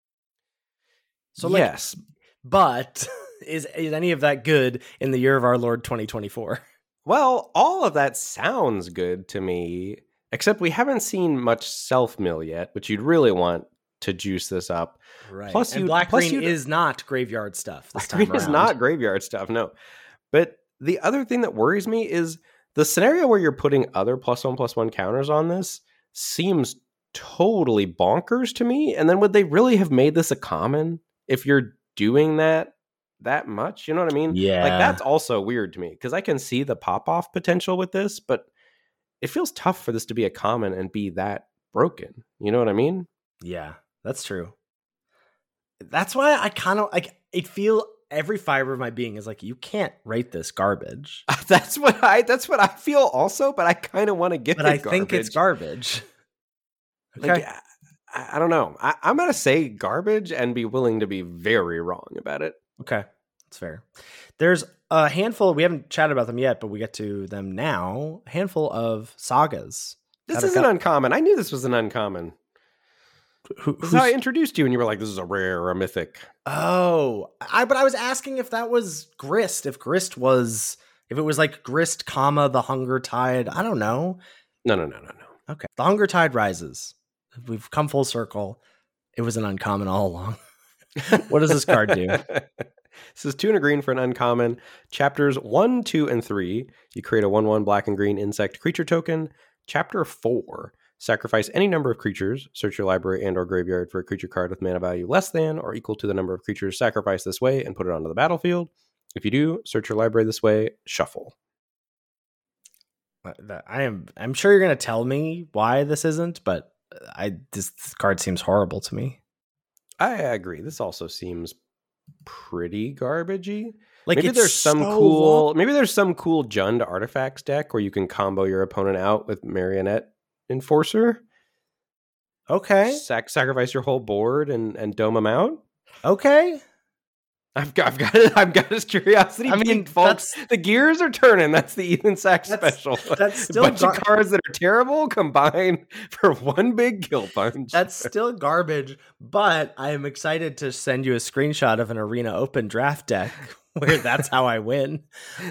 C: So like,
B: yes,
C: but is is any of that good in the year of our Lord twenty twenty-four?
B: Well, all of that sounds good to me, except we haven't seen much self mill yet, which you'd really want to juice this up.
C: Right.
B: Plus,
C: and
B: you
C: black
B: plus
C: green
B: you,
C: is not graveyard stuff. This time
B: green
C: around.
B: is not graveyard stuff. No, but the other thing that worries me is the scenario where you're putting other plus one plus one counters on this seems totally bonkers to me. And then would they really have made this a common if you're doing that that much? You know what I mean?
C: Yeah.
B: Like that's also weird to me because I can see the pop off potential with this, but it feels tough for this to be a common and be that broken. You know what I mean?
C: Yeah, that's true. That's why I kind of like it feel every fiber of my being is like, you can't rate this garbage.
B: that's what I that's what I feel also, but I kind of want to give
C: but
B: it
C: I
B: garbage.
C: think it's garbage.
B: Okay. Like, I, I don't know. I, I'm going to say garbage and be willing to be very wrong about it.
C: Okay. That's fair. There's a handful, we haven't chatted about them yet, but we get to them now. A handful of sagas.
B: This is an uncommon. I knew this was an uncommon.
C: Who,
B: this is how I introduced you, and you were like, this is a rare or a mythic.
C: Oh, I but I was asking if that was Grist, if Grist was, if it was like Grist, comma, the Hunger Tide. I don't know.
B: No, no, no, no, no.
C: Okay. The Hunger Tide rises. We've come full circle. It was an uncommon all along. What does this card do?
B: This is two and a green for an uncommon. Chapters one, two, and three. You create a one one black and green insect creature token. Chapter four. Sacrifice any number of creatures. Search your library and or graveyard for a creature card with mana value less than or equal to the number of creatures sacrificed this way and put it onto the battlefield. If you do, search your library this way, shuffle.
C: I am I'm sure you're going to tell me why this isn't, but I this, this card seems horrible to me.
B: I agree. This also seems pretty garbagey.
C: Like
B: maybe
C: it's
B: there's some
C: so
B: cool
C: long.
B: maybe there's some cool Jund artifacts deck where you can combo your opponent out with Marionette Enforcer.
C: Okay.
B: Sac- sacrifice your whole board and, and dome them out.
C: Okay.
B: I've got I've got I've got his curiosity.
C: I mean,
B: peaked, folks. The gears are turning. That's the Ethan Sack
C: That's-
B: special.
C: that's still
B: a bunch
C: gar-
B: of cards that are terrible combined for one big kill punch.
C: That's still garbage, but I am excited to send you a screenshot of an Arena Open draft deck where that's how I win.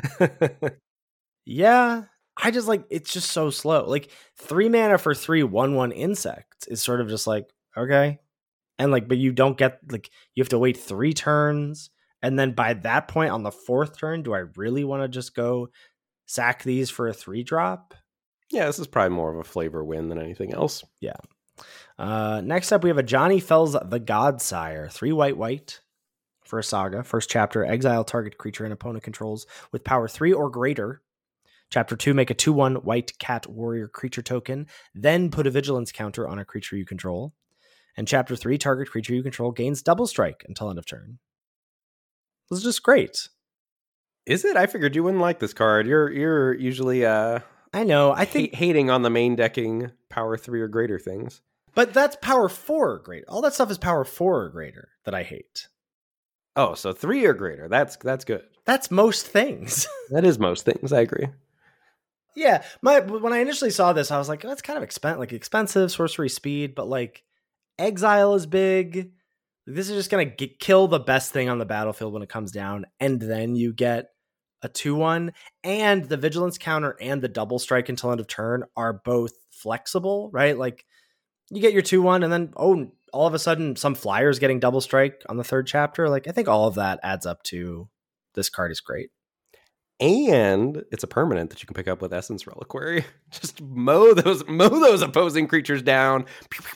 C: Yeah. I just like, it's just so slow. Like three mana for three one one insects is sort of just like, okay. And like, but you don't get like, you have to wait three turns. And then by that point on the fourth turn, do I really want to just go sack these for a three drop?
B: Yeah, this is probably more of a flavor win than anything else.
C: Yeah. Uh, next up, we have a Johnny Fells the Godsire. Three white, white for a saga. First chapter, exile target creature and opponent controls with power three or greater. Chapter two, make a two one white cat warrior creature token. Then put a vigilance counter on a creature you control. And chapter three, target creature you control gains double strike until end of turn. This is just great.
B: Is it? I figured you wouldn't like this card. You're you're usually uh
C: I know. I think
B: ha- hating on the main decking power three or greater things.
C: But that's power four or greater. All that stuff is power four or greater that I hate.
B: Oh, so three or greater. That's that's good.
C: That's most things.
B: That is most things. I agree.
C: Yeah, my when I initially saw this, I was like, oh, that's kind of expensive, like expensive sorcery speed, but like exile is big. This is just gonna get, kill the best thing on the battlefield when it comes down, and then you get a two one, and the vigilance counter and the double strike until end of turn are both flexible, right? Like you get your two one, and then oh, all of a sudden some flyers getting double strike on the third chapter. Like I think all of that adds up to this card is great.
B: And it's a permanent that you can pick up with Essence Reliquary. Just mow those mow those opposing creatures down.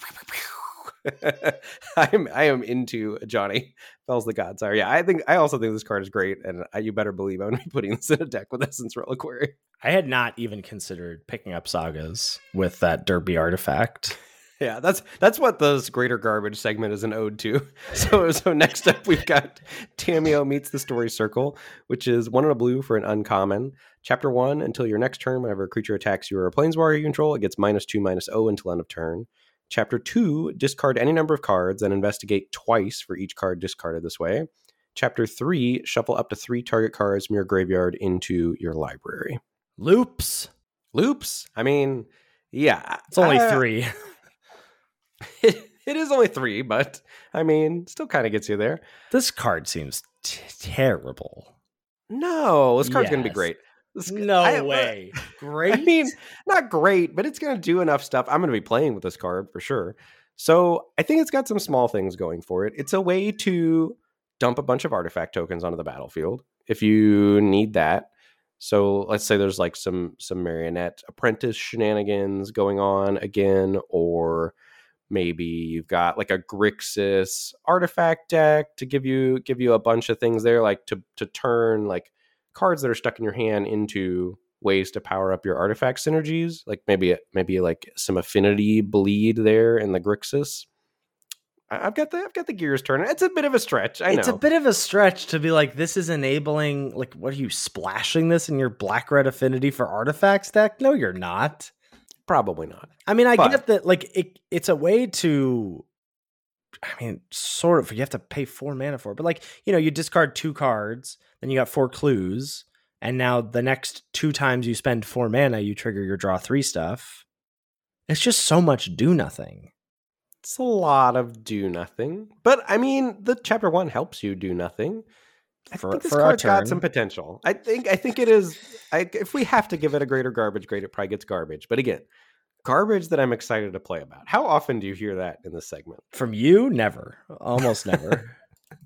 B: I'm I am into Johnny Fells the Godsire. Yeah, I think I also think this card is great, and I, you better believe I'm going to be putting this in a deck with Essence Reliquary.
C: I had not even considered picking up sagas with that Derby artifact.
B: Yeah, that's that's what this greater garbage segment is an ode to. So so next up we've got Tamiyo Meets the Story Circle, which is one in a blue for an uncommon. Chapter one, until your next turn, whenever a creature attacks you or a planeswalker you control, it gets minus two, minus O until end of turn. Chapter two, discard any number of cards and investigate twice for each card discarded this way. Chapter three, shuffle up to three target cards from your graveyard into your library.
C: Loops.
B: Loops? I mean, yeah.
C: It's only
B: uh,
C: three.
B: It, it is only three, but I mean, still kind of gets you there.
C: This card seems t- terrible.
B: No, this card's going to be
C: Yes.
B: great. This,
C: No
B: I-
C: way. Great.
B: I mean, not great, but it's going to do enough stuff. I'm going to be playing with this card for sure. So I think it's got some small things going for it. It's a way to dump a bunch of artifact tokens onto the battlefield if you need that. So let's say there's like some some Marionette Apprentice shenanigans going on again, or maybe you've got like a Grixis artifact deck to give you give you a bunch of things there, like to to turn like cards that are stuck in your hand into ways to power up your artifact synergies. Like maybe maybe like some affinity bleed there in the Grixis. I- I've got the I've got the gears turning. It's a bit of a stretch. I
C: it's
B: know.
C: a bit of a stretch to be like, this is enabling, like, what are you splashing this in your black red affinity for artifacts deck? No, you're not.
B: Probably not.
C: I mean, I
B: But-
C: get that, like, it, it's a way to, I mean, sort of, you have to pay four mana for it, but like, you know, you discard two cards, then you got four clues, and now the next two times you spend four mana, you trigger your draw three stuff. It's just so much do nothing.
B: It's a lot of do nothing. But I mean, the chapter one helps you do nothing. I
C: For-
B: think this
C: for a
B: card's got
C: turn.
B: some potential. I think I think it is. I, if we have to give it a greater garbage grade, it probably gets garbage. But again, garbage that I'm excited to play about. How often do you hear that in this segment?
C: From you, never. Almost never.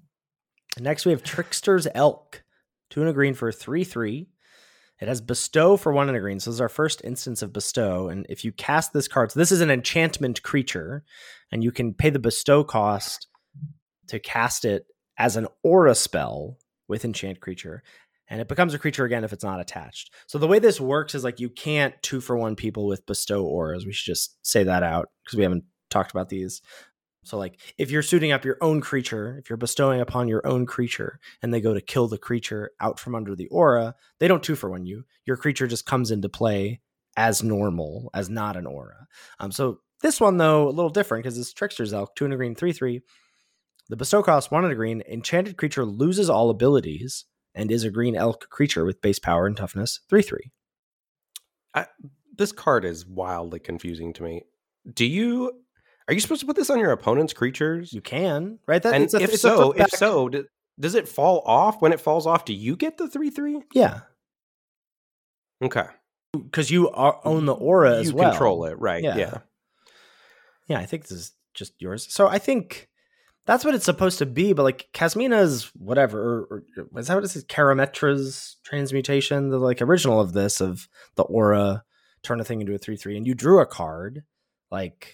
C: Next, we have Trickster's Elk. Two and a green for a three three. It has Bestow for one and a green. So this is our first instance of Bestow. And if you cast this card, so this is an enchantment creature, and you can pay the Bestow cost to cast it as an aura spell with enchant creature. And it becomes a creature again if it's not attached. So the way this works is like you can't two for one people with Bestow auras. We should just say that out because we haven't talked about these. So like if you're suiting up your own creature, if you're bestowing upon your own creature and they go to kill the creature out from under the aura, they don't two for one you. Your creature just comes into play as normal, as not an aura. Um, so this one though, a little different because it's Trickster's Elk, two and a green, three, three. The bestow cost one and a green. Enchanted creature loses all abilities and is a green elk creature with base power and toughness, three, three.
B: I, this card is wildly confusing to me. Do you are you supposed to put this on your opponent's creatures?
C: You can, right? That,
B: And
C: it's a,
B: if
C: it's a
B: so,
C: flip
B: if
C: back-
B: so, d- does it fall off? When it falls off, do you get the three three?
C: yeah,
B: Okay,
C: because you are, own the aura as
B: you
C: well.
B: control it, right?
C: Yeah.
B: Yeah.
C: Yeah, I think this is just yours. So I think that's what it's supposed to be. But like Kasmina's whatever, or, or is that what it is? Karametra's transmutation, the like original of this of the aura, turn a thing into a three three, and you drew a card. Like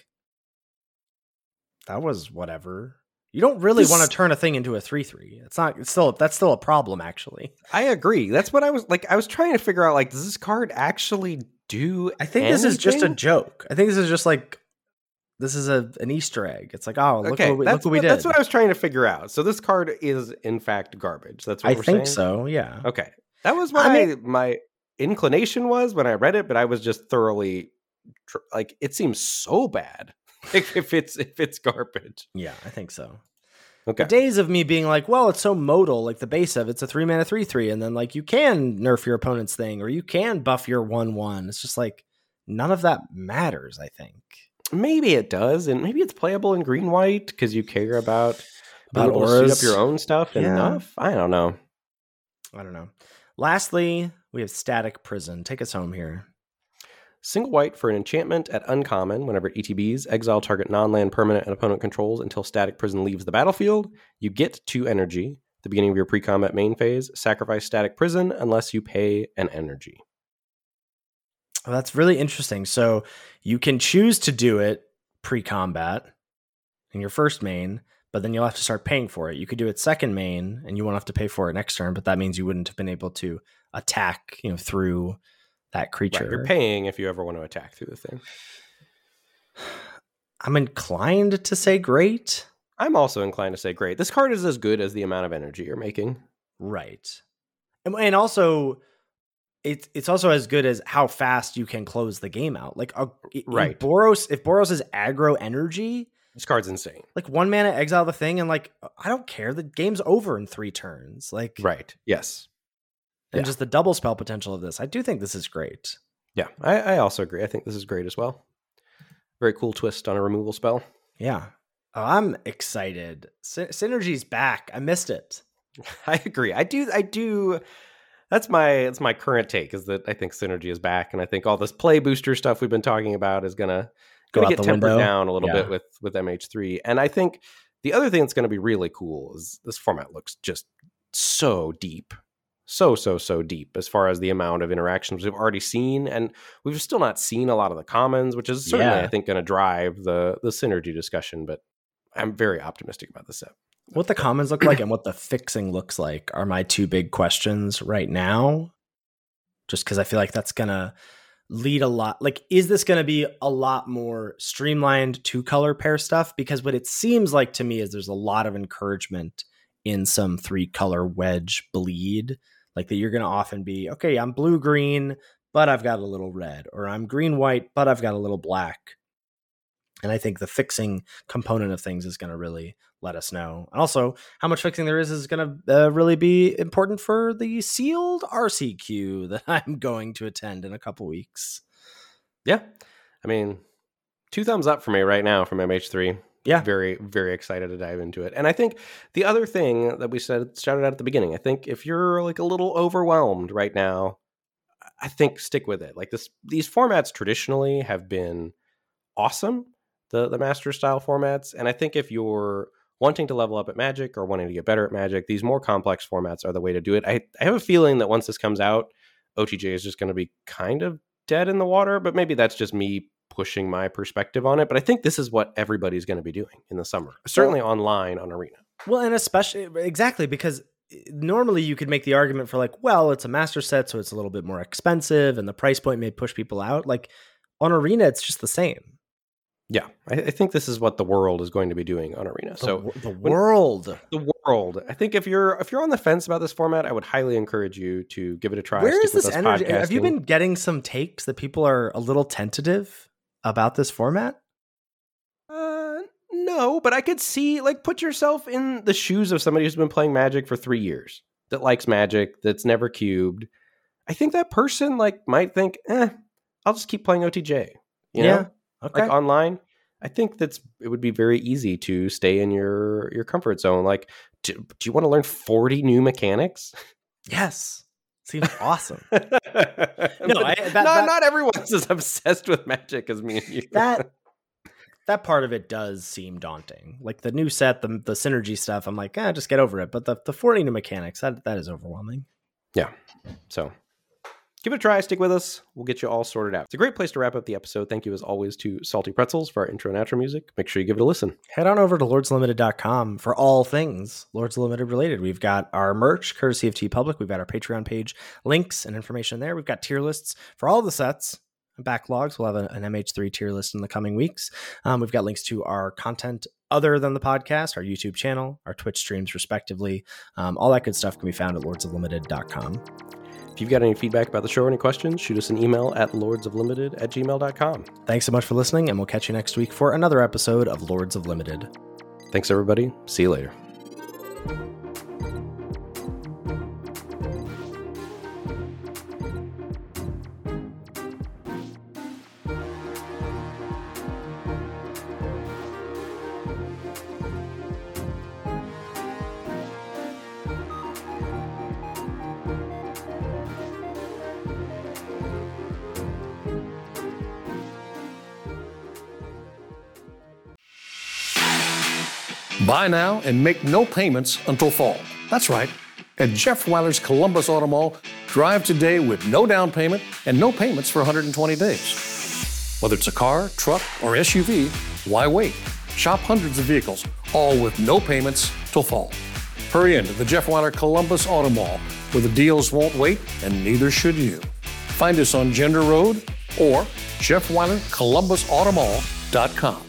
C: that was whatever. You don't really
B: This-
C: want to turn a thing into a three three. It's not. It's still that's still a problem actually.
B: I agree. That's what I was like. I was trying to figure out. Like, does this card actually do?
C: I think this is just a
B: anything?
C: joke. I think this is just like this is a an Easter egg. It's like, oh, look
B: Okay,
C: what we,
B: that's
C: look what we
B: what,
C: did.
B: that's what I was trying to figure out. So this card is in fact garbage. That's what
C: I
B: we're
C: think
B: saying?
C: so. Yeah.
B: Okay, that was what
C: I
B: I my inclination was when I read it, but I was just thoroughly tr- like, it seems so bad if, if it's if it's garbage.
C: Yeah, I think so.
B: Okay,
C: The days of me being like, well, it's so modal, like the base of it's a three mana three three, and then like you can nerf your opponent's thing or you can buff your one one. It's just like none of that matters, I think.
B: maybe it does, and maybe it's playable in green white because you care about
C: About
B: being able to suit
C: auras.
B: up your own stuff
C: Yeah.
B: enough. I don't know.
C: I don't know. Lastly, we have Static Prison. Take us home here.
B: Single white for an enchantment at uncommon. Whenever it E T Bs, exile target non-land permanent and opponent controls until Static Prison leaves the battlefield. You get two energy. At the beginning of your pre-combat main phase, sacrifice Static Prison unless you pay an energy.
C: Well, that's really interesting. So you can choose to do it pre-combat in your first main, but then you'll have to start paying for it. You could do it second main, and you won't have to pay for it next turn, but that means you wouldn't have been able to attack, you know, through that creature.
B: Right, you're paying if you ever want to attack through the thing.
C: I'm inclined to say great.
B: I'm also inclined to say great. This card is as good as the amount of energy you're making.
C: Right. And, and also, it's it's also as good as how fast you can close the game out. Like, a,
B: right.
C: Boros, if Boros is aggro energy,
B: this card's insane.
C: Like, one mana, exile the thing, and like, I don't care. The game's over in three turns. Like,
B: right. Yes.
C: And
B: yeah.
C: just the double spell potential of this. I do think this is great.
B: Yeah, I, I also agree. I think this is great as well. Very cool twist on a removal spell.
C: Yeah. Oh, I'm excited. Sy- Synergy's back. I missed it.
B: I agree. I do. I do. That's my that's my current take, is that I think Synergy is back, and I think all this play booster stuff we've been talking about is gonna
C: Go
B: gonna get tempered
C: window.
B: down a little
C: yeah.
B: bit with with M H three. And I think the other thing that's going to be really cool is this format looks just so deep, so so so deep as far as the amount of interactions we've already seen, and we've still not seen a lot of the commons, which is certainly
C: Yeah.
B: I think going to drive the the Synergy discussion. But I'm very optimistic about this set.
C: What the commons look like and what the fixing looks like are my two big questions right now. Just because I feel like that's going to lead a lot. Like, is this going to be a lot more streamlined two color pair stuff? Because what it seems like to me is there's a lot of encouragement in some three color wedge bleed. Like that you're going to often be, okay, I'm blue green, but I've got a little red, or I'm green white, but I've got a little black. And I think the fixing component of things is going to really let us know. And also, how much fixing there is is going to uh, really be important for the sealed R C Q that I'm going to attend in a couple weeks.
B: Yeah. I mean, two thumbs up for me right now from M H three.
C: Yeah.
B: Very, very excited to dive into it. And I think the other thing that we said, shouted out at the beginning, I think if you're like a little overwhelmed right now, I think stick with it. Like this, these formats traditionally have been awesome. The the master style formats. And I think if you're wanting to level up at Magic or wanting to get better at Magic, these more complex formats are the way to do it. I, I have a feeling that once this comes out, O T J is just going to be kind of dead in the water, but maybe that's just me pushing my perspective on it. But I think this is what everybody's going to be doing in the summer, certainly well, online on Arena.
C: Well, and especially, exactly, because normally you could make the argument for like, well, it's a master set, so it's a little bit more expensive and the price point may push people out. Like on Arena, it's just the same.
B: Yeah, I, I think this is what the world is going to be doing on Arena.
C: The,
B: so
C: the world,
B: when, the world. I think if you're if you're on the fence about this format, I would highly encourage you to give it a try.
C: Where
B: Stick
C: is this
B: with us
C: energy?
B: podcasting.
C: Have you been getting some takes that people are a little tentative about this format?
B: Uh, no, but I could see, like, put yourself in the shoes of somebody who's been playing Magic for three years, that likes Magic, that's never cubed. I think that person like might think, eh, I'll just keep playing O T J. You
C: yeah.
B: know?
C: Okay.
B: Like online, I think that's it would be very easy to stay in your your comfort zone. Like, do, do you want to learn forty new mechanics?
C: Yes, seems awesome.
B: no,
C: I, that,
B: not
C: that,
B: not everyone's as obsessed with Magic as me and you.
C: That that part of it does seem daunting. Like the new set, the the synergy stuff. I'm like, ah, just get over it. But the the forty new mechanics, that that is overwhelming.
B: Yeah. So. Give it a try. Stick with us. We'll get you all sorted out. It's a great place to wrap up the episode. Thank you, as always, to Salty Pretzels for our intro and outro music. Make sure you give it a listen.
C: Head on over to lords limited dot com for all things Lords Limited related. We've got our merch, courtesy of TeePublic. We've got our Patreon page, links and information there. We've got tier lists for all the sets and backlogs. We'll have a, an M H three tier list in the coming weeks. Um, we've got links to our content other than the podcast, our YouTube channel, our Twitch streams, respectively. Um, all that good stuff can be found at lords of limited dot com.
B: If you've got any feedback about the show or any questions, shoot us an email at lords of limited at gmail dot com.
C: Thanks so much for listening, and we'll catch you next week for another episode of Lords of Limited.
B: Thanks, everybody. See you later.
A: Buy now and make no payments until fall. That's right. At Jeff Weiler's Columbus Auto Mall, drive today with no down payment and no payments for one hundred twenty days. Whether it's a car, truck, or S U V, why wait? Shop hundreds of vehicles, all with no payments till fall. Hurry into the Jeff Weiler Columbus Auto Mall, where the deals won't wait and neither should you. Find us on Gender Road or jeff weiler columbus auto mall dot com.